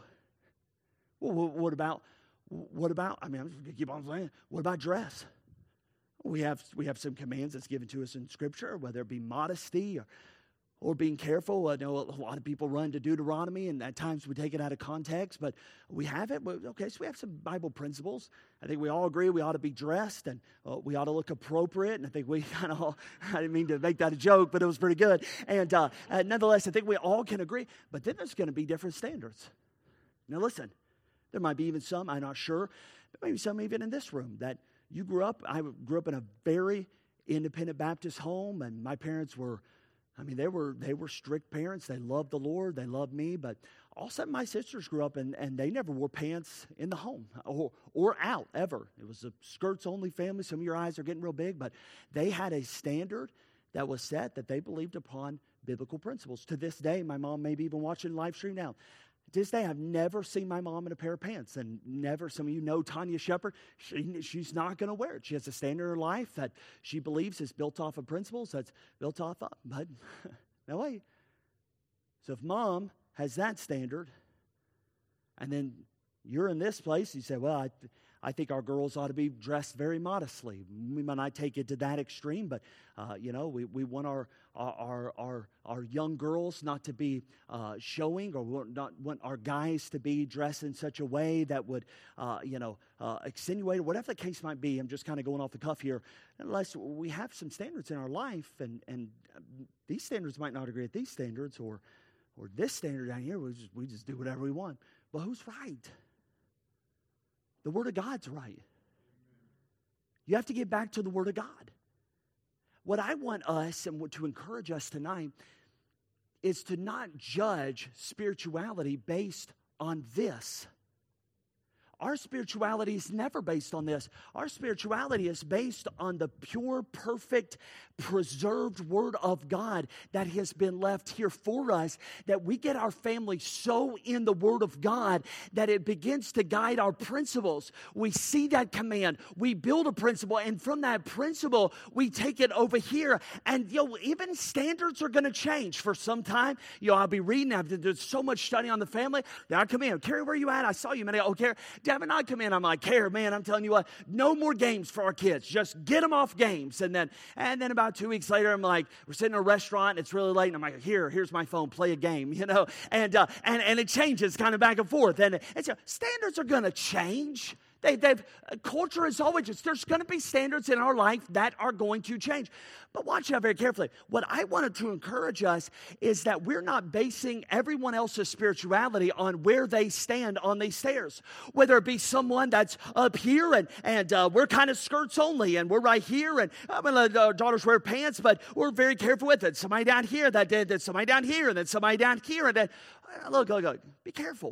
Well, what about, what about, I mean, I'm just going to keep on saying, what about dress? We have, we have some commands that's given to us in Scripture, whether it be modesty or, or being careful. I know a lot of people run to Deuteronomy, and at times we take it out of context, but we have it. Okay, so we have some Bible principles. I think we all agree we ought to be dressed, and uh, we ought to look appropriate, and I think we kind of all, I didn't mean to make that a joke, but it was pretty good. And uh, uh, nonetheless, I think we all can agree, but then there's going to be different standards. Now listen, there might be even some, I'm not sure, but maybe some even in this room that you grew up, I grew up in a very independent Baptist home, and my parents were, I mean, they were they were strict parents. They loved the Lord. They loved me. But all of a sudden, my sisters grew up, and, and they never wore pants in the home or, or out, ever. It was a skirts-only family. Some of your eyes are getting real big, but they had a standard that was set that they believed upon biblical principles. To this day, my mom may be even watching live stream now. To this day, I've never seen my mom in a pair of pants, and never, some of you know Tanya Shepard, she, she's not going to wear it. She has a standard in her life that she believes is built off of principles, that's built off of, but no way. So if mom has that standard, and then you're in this place, you say, well, I, I think our girls ought to be dressed very modestly. We might not take it to that extreme, but, uh, you know, we, we want our, our, our, our young girls not to be uh, showing, or we not want our guys to be dressed in such a way that would, uh, you know, uh, extenuate, or whatever the case might be. I'm just kind of going off the cuff here. Unless we have some standards in our life, and, and these standards might not agree with these standards, or, or this standard down here, we just, we just do whatever we want. But who's right? The Word of God's right. You have to get back to the Word of God. What I want us, and what to encourage us tonight, is to not judge spirituality based on this. Our spirituality is never based on this. Our spirituality is based on the pure, perfect, preserved Word of God that has been left here for us, that we get our family so in the Word of God that it begins to guide our principles. We see that command, we build a principle, and from that principle, we take it over here. And you know, even standards are going to change for some time. You know, I'll be reading, I've done so much study on the family. Then I come in, Carrie, where you at? I saw you a minute ago. Oh, Carrie, Devin, I come in, I'm like, Carrie, man, I'm telling you what, no more games for our kids. Just get them off games. And then, and then about two weeks later, I'm like, we're sitting in a restaurant, it's really late, and I'm like, here, here's my phone, play a game, you know, and uh, and and it changes kind of back and forth, and, and so standards are going to change. They, they've uh, culture is always just, there's going to be standards in our life that are going to change. But watch out very carefully. What I wanted to encourage us is that we're not basing everyone else's spirituality on where they stand on these stairs. Whether it be someone that's up here and, and uh, we're kind of skirts only and we're right here and uh, well, uh, our daughters wear pants, but we're very careful with it. Somebody down here that did that, somebody down here, and then somebody down here. And then, uh, look, look, look, be careful.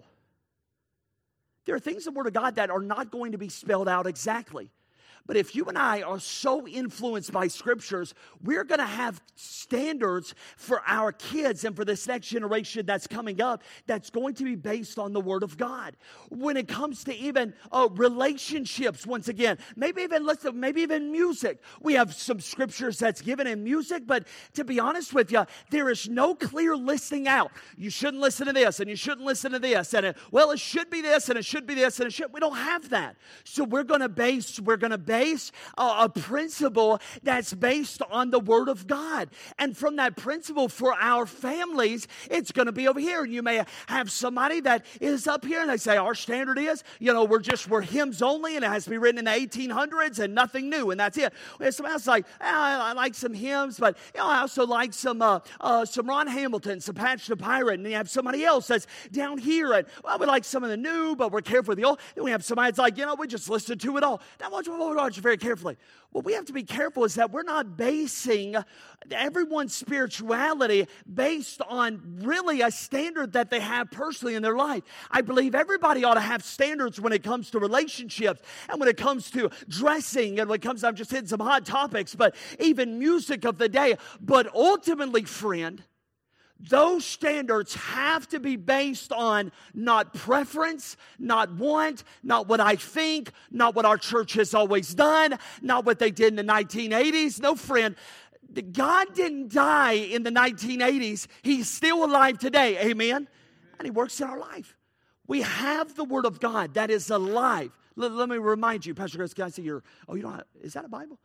There are things in the Word of God that are not going to be spelled out exactly. But if you and I are so influenced by Scriptures, we're going to have standards for our kids and for this next generation that's coming up that's going to be based on the Word of God. When it comes to even uh, relationships, once again, maybe even listen, maybe even music. We have some Scriptures that's given in music, but to be honest with you, there is no clear listing out. You shouldn't listen to this, and you shouldn't listen to this, and it, well, it should be this, and it should be this, and it should. We don't have that. So we're going to base. We're going to base. Base a, a principle that's based on the Word of God. And from that principle for our families, it's going to be over here. And you may have somebody that is up here and they say, our standard is, you know, we're just, we're hymns only and it has to be written in the eighteen hundreds and nothing new. And that's it. And somebody else is like, oh, I, I like some hymns, but you know, I also like some, uh, uh, some Ron Hamilton, some Patch the Pirate. And you have somebody else that's down here and, well, we like some of the new, but we're careful with the old. Then we have somebody that's like, you know, we just listen to it all. Now, watch, watch, watch very carefully. What we have to be careful is that we're not basing everyone's spirituality based on really a standard that they have personally in their life. I believe everybody ought to have standards when it comes to relationships and when it comes to dressing and when it comes to, I'm just hitting some hot topics, but even music of the day. But ultimately, friend, those standards have to be based on not preference, not want, not what I think, not what our church has always done, not what they did in the nineteen eighties. No, friend, God didn't die in the nineteen eighties. He's still alive today. Amen? And He works in our life. We have the Word of God that is alive. Let, let me remind you, Pastor Chris, can I see your, oh, you don't have, is that a Bible?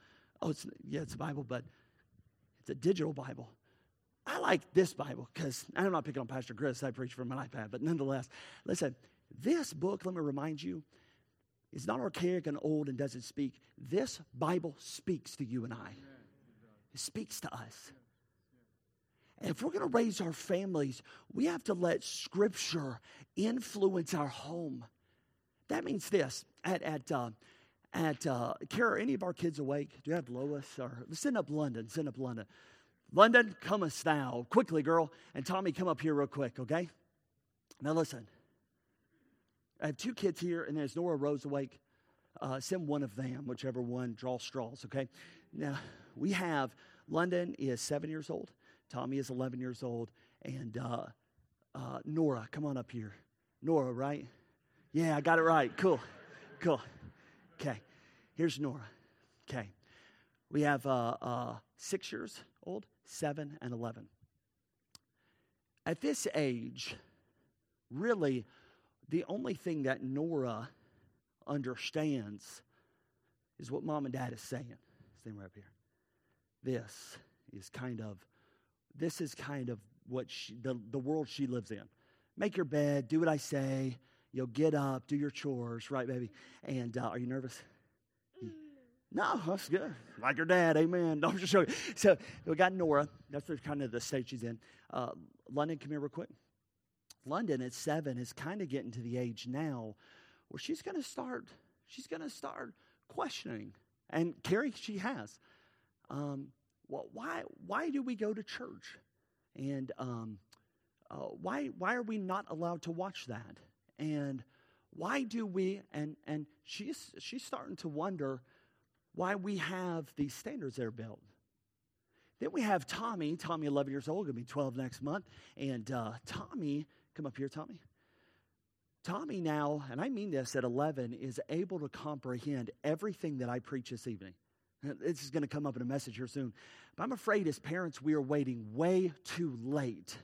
Oh, it's, yeah, it's a Bible, but it's a digital Bible. I like this Bible because I'm not picking on Pastor Chris. I preach from an iPad, but nonetheless, listen, this book, let me remind you, is not archaic and old and doesn't speak. This Bible speaks to you and I. It speaks to us. And if we're going to raise our families, we have to let Scripture influence our home. That means this. At at uh, at uh, Kara, are any of our kids awake? Do you have Lois? Or send up London. Send up London. London, comest thou. Quickly, girl. And Tommy, come up here real quick, okay? Now listen. I have two kids here, and there's Nora Rose awake. Uh, send one of them, whichever one, draw straws, okay? Now, we have, London is seven years old. Tommy is eleven years old. And uh, uh, Nora, come on up here. Nora, right? Yeah, I got it right. Cool. Cool. Okay. Here's Nora. Okay. We have uh, uh, six years old, seven, and eleven. At this age, really, the only thing that Nora understands is what mom and dad is saying. Stay right up here. This is kind of, this is kind of what she, the, the world she lives in. Make your bed, do what I say, you know, get up, do your chores, right, baby? And uh, are you nervous? No, that's good. Like your dad, amen. No, I'm just joking. So we got Nora. That's the, kind of the stage she's in. Uh, London, come here real quick. London at seven is kind of getting to the age now where she's going to start, she's going to start questioning. And Carrie, she has. Um, well, why, why do we go to church? And um, uh, why, why are we not allowed to watch that? And why do we, and, and she's, she's starting to wonder why we have these standards that are built. Then we have Tommy. Tommy, eleven years old, going to be twelve next month. And uh, Tommy, come up here, Tommy. Tommy now, and I mean this, at eleven, is able to comprehend everything that I preach this evening. This is going to come up in a message here soon. But I'm afraid as parents, we are waiting way too late.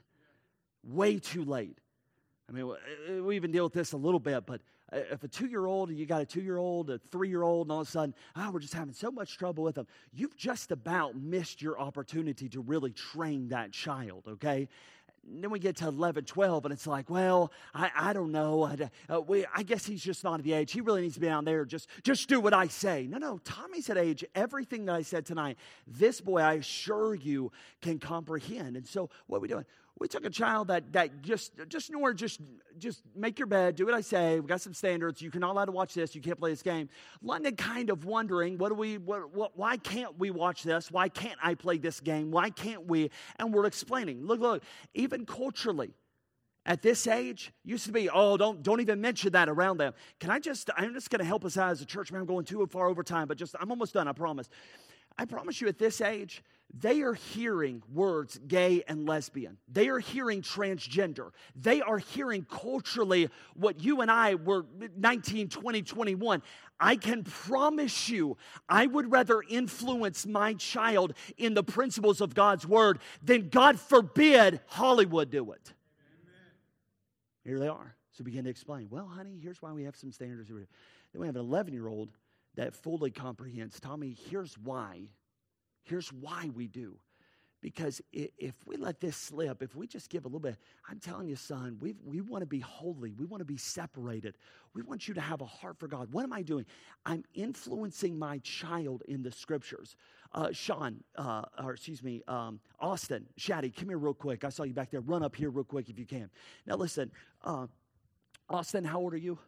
Way too late. I mean, we even deal with this a little bit, but if a two-year-old, you got a two-year-old, a three-year-old, and all of a sudden, oh, we're just having so much trouble with them, you've just about missed your opportunity to really train that child, okay? And then we get to eleven, twelve, and it's like, well, I, I don't know. I, uh, we, I guess he's just not at the age. He really needs to be down there. Just, just do what I say. No, no, Tommy's at age. Everything that I said tonight, this boy, I assure you, can comprehend. And so what are we doing? We took a child that that just, just Nora, just, just make your bed, do what I say. We got some standards. You're not allowed to watch this. You can't play this game. London kind of wondering, what do we, what, what, why can't we watch this? Why can't I play this game? Why can't we? And we're explaining. Look, look, even culturally, at this age, used to be, oh, don't, don't even mention that around them. Can I just, I'm just going to help us out as a church. Man, I'm going too far over time, but just, I'm almost done, I promise. I promise you at this age, they are hearing words gay and lesbian. They are hearing transgender. They are hearing culturally what you and I were nineteen, twenty, twenty-one. I can promise you, I would rather influence my child in the principles of God's word than, God forbid, Hollywood do it. Amen. Here they are. So begin to explain. Well, honey, here's why we have some standards. Then we have an eleven-year-old that fully comprehends. Tommy, here's why. Here's why we do. Because if we let this slip, if we just give a little bit, I'm telling you, son, we we want to be holy. We want to be separated. We want you to have a heart for God. What am I doing? I'm influencing my child in the scriptures. Uh, Sean, uh, or excuse me, um, Austin, Shaddy, come here real quick. I saw you back there. Run up here real quick if you can. Now listen, uh, Austin, how old are you?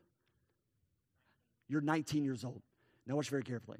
You're nineteen years old. Now watch very carefully.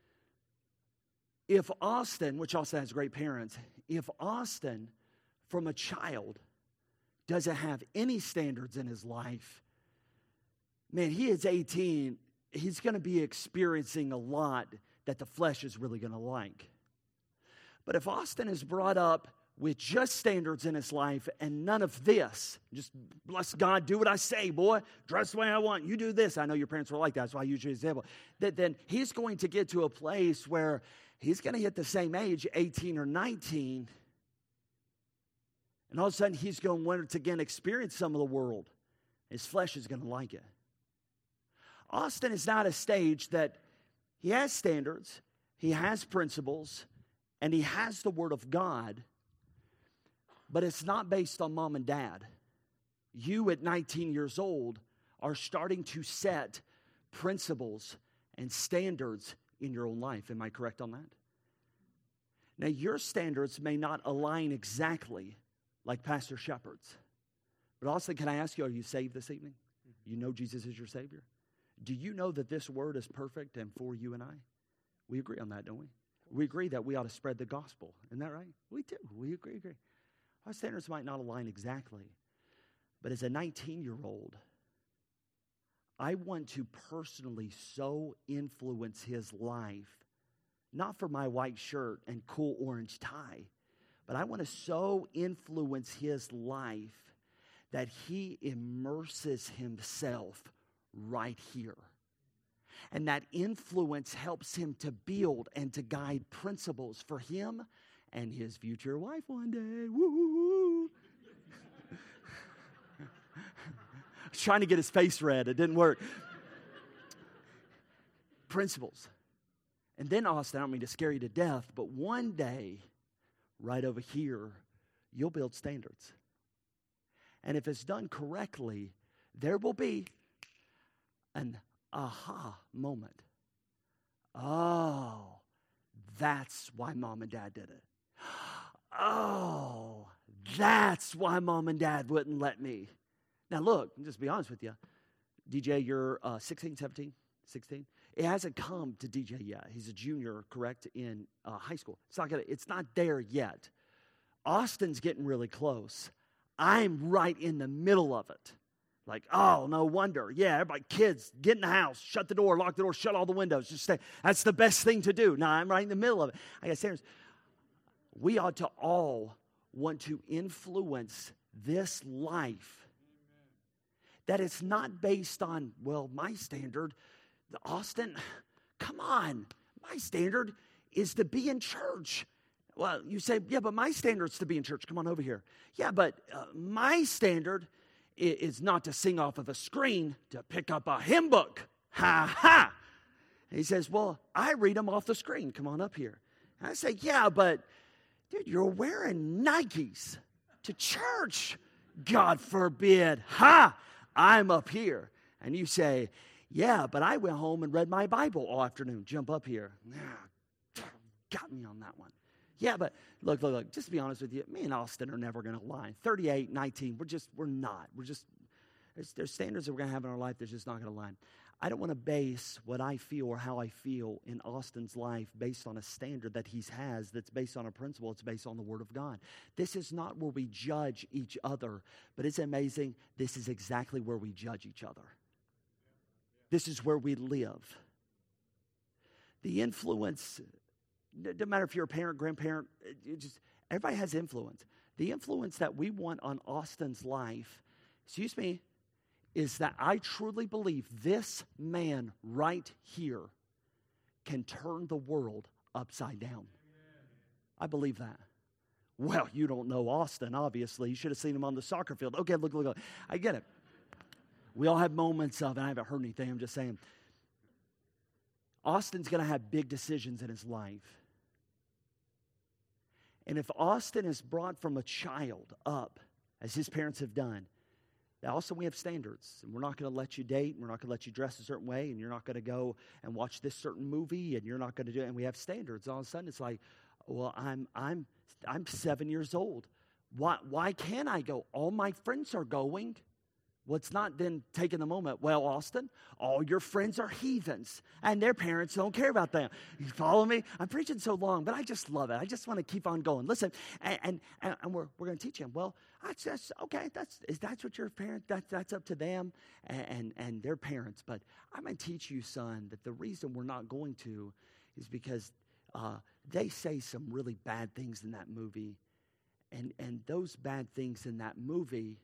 If Austin, which Austin has great parents, if Austin, from a child, doesn't have any standards in his life, man, he is eighteen, he's going to be experiencing a lot that the flesh is really going to like. But if Austin is brought up with just standards in his life and none of this, just bless God, do what I say, boy, dress the way I want, you do this. I know your parents were like that, that's why I use your example. That then he's going to get to a place where he's going to hit the same age, eighteen or nineteen, and all of a sudden he's going to once again experience some of the world. His flesh is going to like it. Austin is not a stage that he has standards, he has principles, and he has the Word of God, but it's not based on mom and dad. You at nineteen years old are starting to set principles and standards in your own life. Am I correct on that? Now, your standards may not align exactly like Pastor Shepard's. But also, can I ask you, are you saved this evening? You know Jesus is your Savior? Do you know that this word is perfect and for you and I? We agree on that, don't we? We agree that we ought to spread the gospel. Isn't that right? We do. We agree, agree. Our standards might not align exactly. But as a nineteen-year-old, I want to personally so influence his life, not for my white shirt and cool orange tie, but I want to so influence his life that he immerses himself right here. And that influence helps him to build and to guide principles for him and his future wife one day. Woo! I was trying to get his face red. It didn't work. Principles. And then, Austin, I don't mean to scare you to death, but one day, right over here, you'll build standards. And if it's done correctly, there will be an aha moment. Oh, that's why mom and dad did it. Oh, that's why mom and dad wouldn't let me. Now look, just be honest with you. D J, you're uh, sixteen, seventeen, sixteen. It hasn't come to D J yet. He's a junior, correct, in uh, high school. It's not gonna. It's not there yet. Austin's getting really close. I'm right in the middle of it. Like, oh, no wonder. Yeah, everybody, kids, get in the house, shut the door, lock the door, shut all the windows. Just stay. That's the best thing to do. Now, I'm right in the middle of it. I got serious. We ought to all want to influence this life. That it's not based on, well, my standard. Austin, come on. My standard is to be in church. Well, you say, yeah, but my standard's to be in church. Come on over here. Yeah, but uh, my standard is not to sing off of a screen, to pick up a hymn book. Ha ha. And he says, well, I read them off the screen. Come on up here. And I say, yeah, but dude, you're wearing Nikes to church. God forbid. Ha! I'm up here. And you say, yeah, but I went home and read my Bible all afternoon. Jump up here. Got me on that one. Yeah, but look, look, look, just to be honest with you, me and Austin are never going to align. thirty-eight, nineteen, we're just, we're not. We're just, there's, there's standards that we're going to have in our life that's just not going to align. I don't want to base what I feel or how I feel in Austin's life based on a standard that he has that's based on a principle. It's based on the Word of God. This is not where we judge each other, but it's amazing. This is exactly where we judge each other. This is where we live. The influence, it doesn't matter if you're a parent, grandparent, it just everybody has influence. The influence that we want on Austin's life, excuse me, is that I truly believe this man right here can turn the world upside down. I believe that. Well, you don't know Austin, obviously. You should have seen him on the soccer field. Okay, look, look, look. I get it. We all have moments of, and I haven't heard anything, I'm just saying. Austin's going to have big decisions in his life. And if Austin is brought from a child up, as his parents have done, also, we have standards, and we're not going to let you date, and we're not going to let you dress a certain way, and you're not going to go and watch this certain movie, and you're not going to do it. And we have standards. All of a sudden, it's like, well, I'm I'm I'm seven years old. Why why can't I go? All my friends are going. Well, it's not then taking the moment. Well, Austin, all your friends are heathens, and their parents don't care about them. You follow me? I'm preaching so long, but I just love it. I just want to keep on going. Listen, and and, and we're we're going to teach him. Well, that's just okay. That's is that's what your parents. That that's up to them and, and and their parents. But I'm going to teach you, son, that the reason we're not going to is because uh, they say some really bad things in that movie, and and those bad things in that movie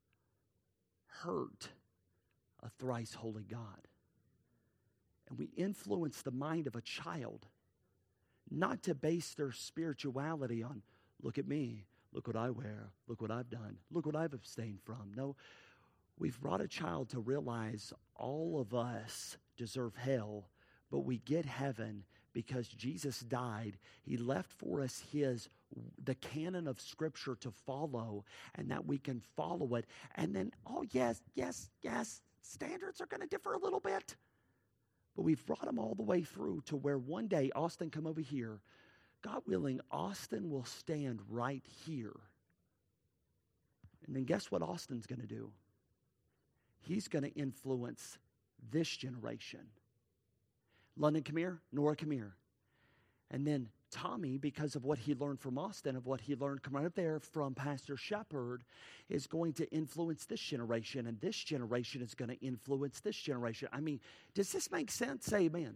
hurt a thrice holy God. And we influence the mind of a child not to base their spirituality on, look at me, look what I wear, look what I've done, look what I've abstained from. No, we've brought a child to realize all of us deserve hell, but we get heaven because Jesus died. He left for us his the canon of Scripture to follow, and that we can follow it. And then, oh yes, yes, yes, standards are going to differ a little bit. But we've brought them all the way through to where one day, Austin, come over here. God willing, Austin will stand right here. And then guess what Austin's going to do? He's going to influence this generation. London, come here. Nora, come here. And then Tommy, because of what he learned from Austin, of what he learned come right there from Pastor Shepard, is going to influence this generation, and this generation is going to influence this generation. I mean, does this make sense? Say amen.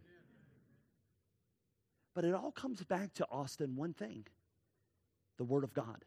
But it all comes back to, Austin, one thing: the Word of God.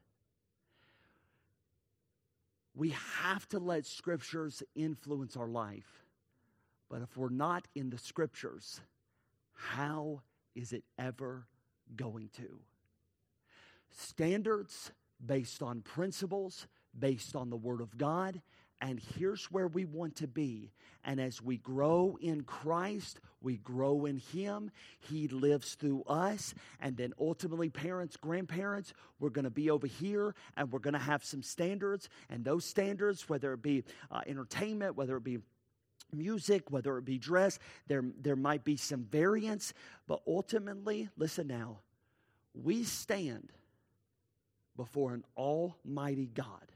We have to let Scriptures influence our life. But if we're not in the Scriptures, how is it ever going to? Standards based on principles, based on the Word of God, and here's where we want to be. And as we grow in Christ, we grow in Him. He lives through us. And then ultimately, parents, grandparents, we're going to be over here, and we're going to have some standards. And those standards, whether it be uh, entertainment, whether it be music, whether it be dress, there, there might be some variance. But ultimately, listen now, we stand before an almighty God.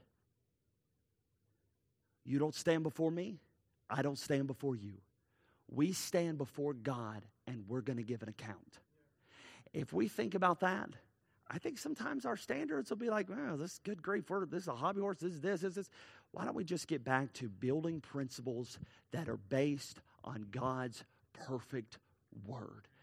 You don't stand before me. I don't stand before you. We stand before God, and we're going to give an account. If we think about that, I think sometimes our standards will be like, oh, this is good grief, this is a hobby horse, this is this, this is this. Why don't we just get back to building principles that are based on God's perfect Word?